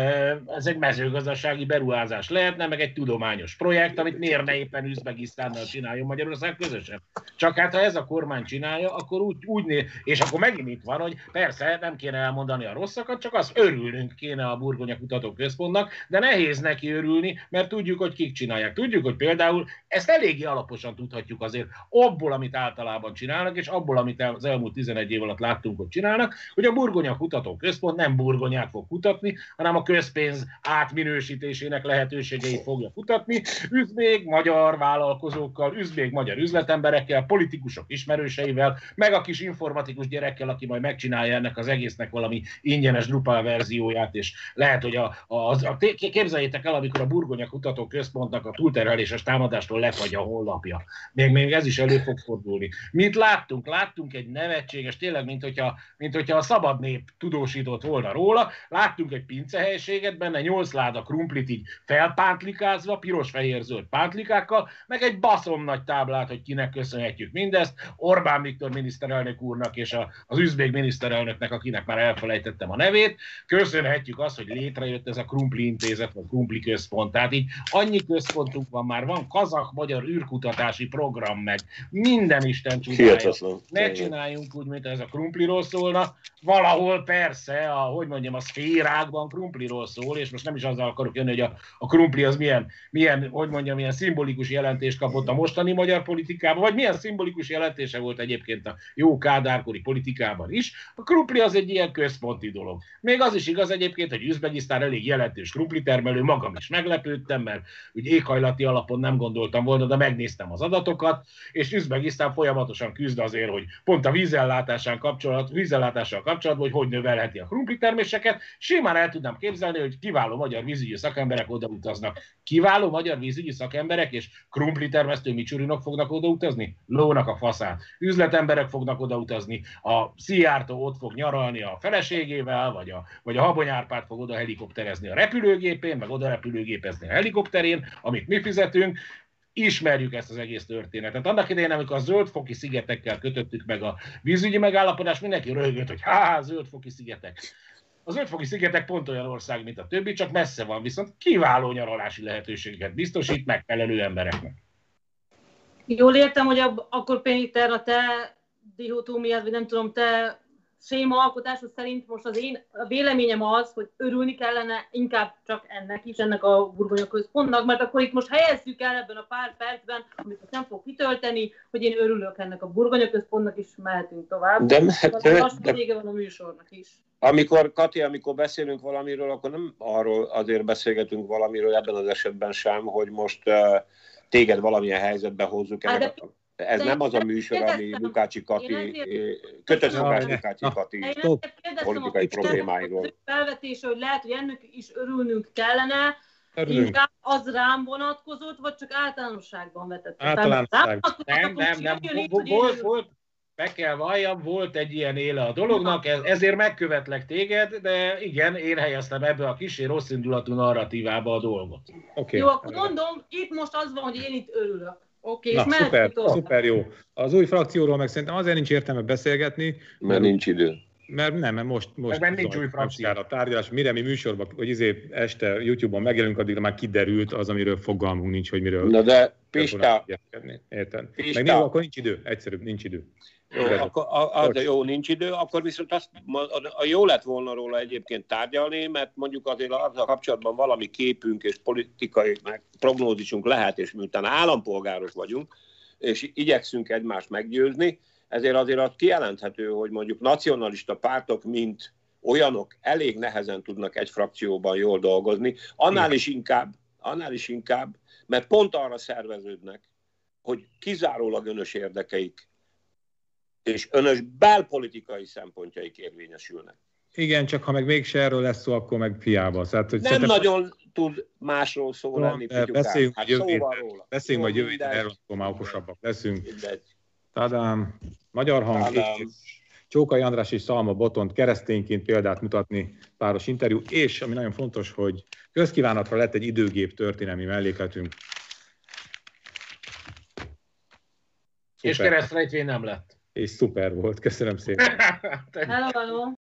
[SPEAKER 4] ez egy mezőgazdasági beruházás lehetne, meg egy tudományos projekt, amit miért ne éppen Üzbegisztánnal csináljon Magyarország közösen. Csak hát ha ez a kormány csinálja, akkor úgy és akkor megint itt van, hogy persze nem kéne elmondani a rosszakat, csak azt örülnünk kéne a Burgonya Kutató Központnak, de nehéz neki örülni, mert tudjuk, hogy kik csinálják. Tudjuk, hogy például ezt eléggé alaposan tudhatjuk azért abból, amit általában csinálnak, és abból, amit az elmúlt 11 év alatt láttunk, hogy csinálnak, hogy a Burgonya Kutató Központ nem burgonyát fog kutatni, hanem a közpénz átminősítésének lehetőségeit fogja kutatni, üzbék magyar vállalkozókkal, üzbék magyar üzletemberekkel, politikusok ismerőseivel, meg a kis informatikus gyerekkel, aki majd megcsinálja ennek az egésznek valami ingyenes Drupal verzióját, és lehet, hogy képzeljétek el, amikor a Burgonya Kutató Központnak a túlterheléses támadástól lefagy a honlapja. Még ez is elő fog fordulni. Mit láttunk? Láttunk egy nevetséges, tényleg, mint hogyha a Szabad Nép tudósított volna róla. Láttunk egy pincehelyiséget, benne 8 láda krumplit így felpántlikázva, piros-fehér-zöld pántlikákkal, meg egy baszom nagy táblát, hogy kinek köszönhetjük mindezt. Orbán Viktor miniszterelnök úrnak és az üzbék miniszterelnöknek, akinek már elfelejtettem a nevét. Köszönhetjük azt, hogy létrejött ez a Krumpli Intézet, vagy Krumpli Központ. Tehát így annyi központunk van már, van kazakh-magyar űrkutatási program, meg minden Isten csinálja. Ne csináljunk úgy, mint ez a krumpliról szólna. Valahol persze, a szférákban krumpliról szól, és most nem is azzal akarok jönni, hogy a krumpli az milyen szimbolikus jelentést kapott a mostani magyar politikában, vagy milyen szimbolikus jelentése volt egyébként a jó kádárkori politikában is. A krumpli az egy ilyen központi dolog. Még az is igaz egyébként, hogy Üzbegisztán elég jelentős krumplitermelő, magam is meglepődtem, mert úgy éghajlati alapon nem gondoltam volna, de megnéztem az adatokat, és Üzbegisztán folyamatosan küzd azért, hogy pont a vízellátással kapcsolatban, hogy növelheti a krumpliterméseket. Simán el tudnám képzelni, hogy kiváló magyar vízügyi szakemberek odautaznak. Kiváló magyar vízügyi szakemberek és krumplitermesztő micsurinok fognak odautazni? Lónak a faszát. Üzletemberek fognak odautazni. A Szijjártó ott fog nyaralni a feleségével, vagy a Habony Árpád fog oda helikopterezni a repülőgépén, meg oda repülőgépezni a helikopterén, amit mi fizetünk. Ismerjük ezt az egész történetet. Annak idején, amikor a Zöld-foki szigetekkel kötöttük meg a vízügyi megállapodást, mindenki röhögött, hogy Zöld-foki szigetek. A Zöld-foki szigetek pont olyan ország, mint a többi, csak messze van, viszont kiváló nyaralási lehetőségeket biztosít megfelelő embereknek.
[SPEAKER 2] Jól értem, hogy akkor Péter, a te dihotómiád, vagy nem tudom, te sémaalkotásod szerint most az én véleményem az, hogy örülni kellene inkább csak ennek is, ennek a Burgonya Központnak, mert akkor itt most helyezzük el ebben a pár percben, amit most nem fog kitölteni, hogy én örülök ennek a Burgonya Központnak, és mehetünk tovább. De vége van a műsornak is.
[SPEAKER 3] Amikor beszélünk valamiről, akkor nem arról azért beszélgetünk valamiről ebben az esetben sem, hogy most téged valamilyen helyzetbe hozzuk. Ez nem az a műsor, ami Lukácsi Kati, kötösszokás Lukácsi Kati politikai problémáiról.
[SPEAKER 2] Felvetése, hogy lehet, hogy ennek is örülnünk kellene, inkább az rám vonatkozott, vagy csak általánosságban vetett.
[SPEAKER 1] Általánosságban.
[SPEAKER 4] Nem. Volt, be kell valljam, volt egy ilyen éle a dolognak, ezért megkövetlek téged, de igen, én helyeztem ebbe a kicsi rosszindulatú narratívába a dolgot.
[SPEAKER 1] Okay.
[SPEAKER 2] Jó, akkor mondom, itt most az van, hogy én itt örülök. Okay,
[SPEAKER 1] na, szuper, jó. Az új frakcióról meg szerintem azért nincs értelme beszélgetni.
[SPEAKER 3] Mert nincs idő.
[SPEAKER 1] Mert most
[SPEAKER 4] nincs új frakció.
[SPEAKER 1] A tárgyalás, mire mi műsorban, hogy este YouTube-on megjelünk, addigra már kiderült az, amiről fogalmunk nincs, hogy miről.
[SPEAKER 3] Na de Pista.
[SPEAKER 1] Érted. Meg néha, akkor nincs idő, egyszerűbb, nincs idő.
[SPEAKER 3] Jó, nincs idő, akkor viszont jó lett volna róla egyébként tárgyalni, mert mondjuk azért azzal kapcsolatban valami képünk és politikai prognózisunk lehet, és miután állampolgárok vagyunk, és igyekszünk egymást meggyőzni, ezért azért az kijelenthető, hogy mondjuk nacionalista pártok, mint olyanok elég nehezen tudnak egy frakcióban jól dolgozni, annál is inkább, mert pont arra szerveződnek, hogy kizárólag önös érdekeik és önös belpolitikai szempontjaik érvényesülnek.
[SPEAKER 1] Igen, csak ha meg mégse erről lesz szó, akkor meg fiába.
[SPEAKER 3] Tehát, hogy nem nagyon tud másról szó lenni,
[SPEAKER 1] beszéljünk majd jövő héten erről, akkor már okosabbak leszünk. Tadám, Magyar Hang, Csókai András és Szalma Botont keresztényként példát mutatni, páros interjú, és ami nagyon fontos, hogy közkívánatra lett egy időgép történelmi mellékletünk.
[SPEAKER 4] És keresztrejtvény nem lett.
[SPEAKER 1] És szuper volt, köszönöm szépen.
[SPEAKER 2] Hello.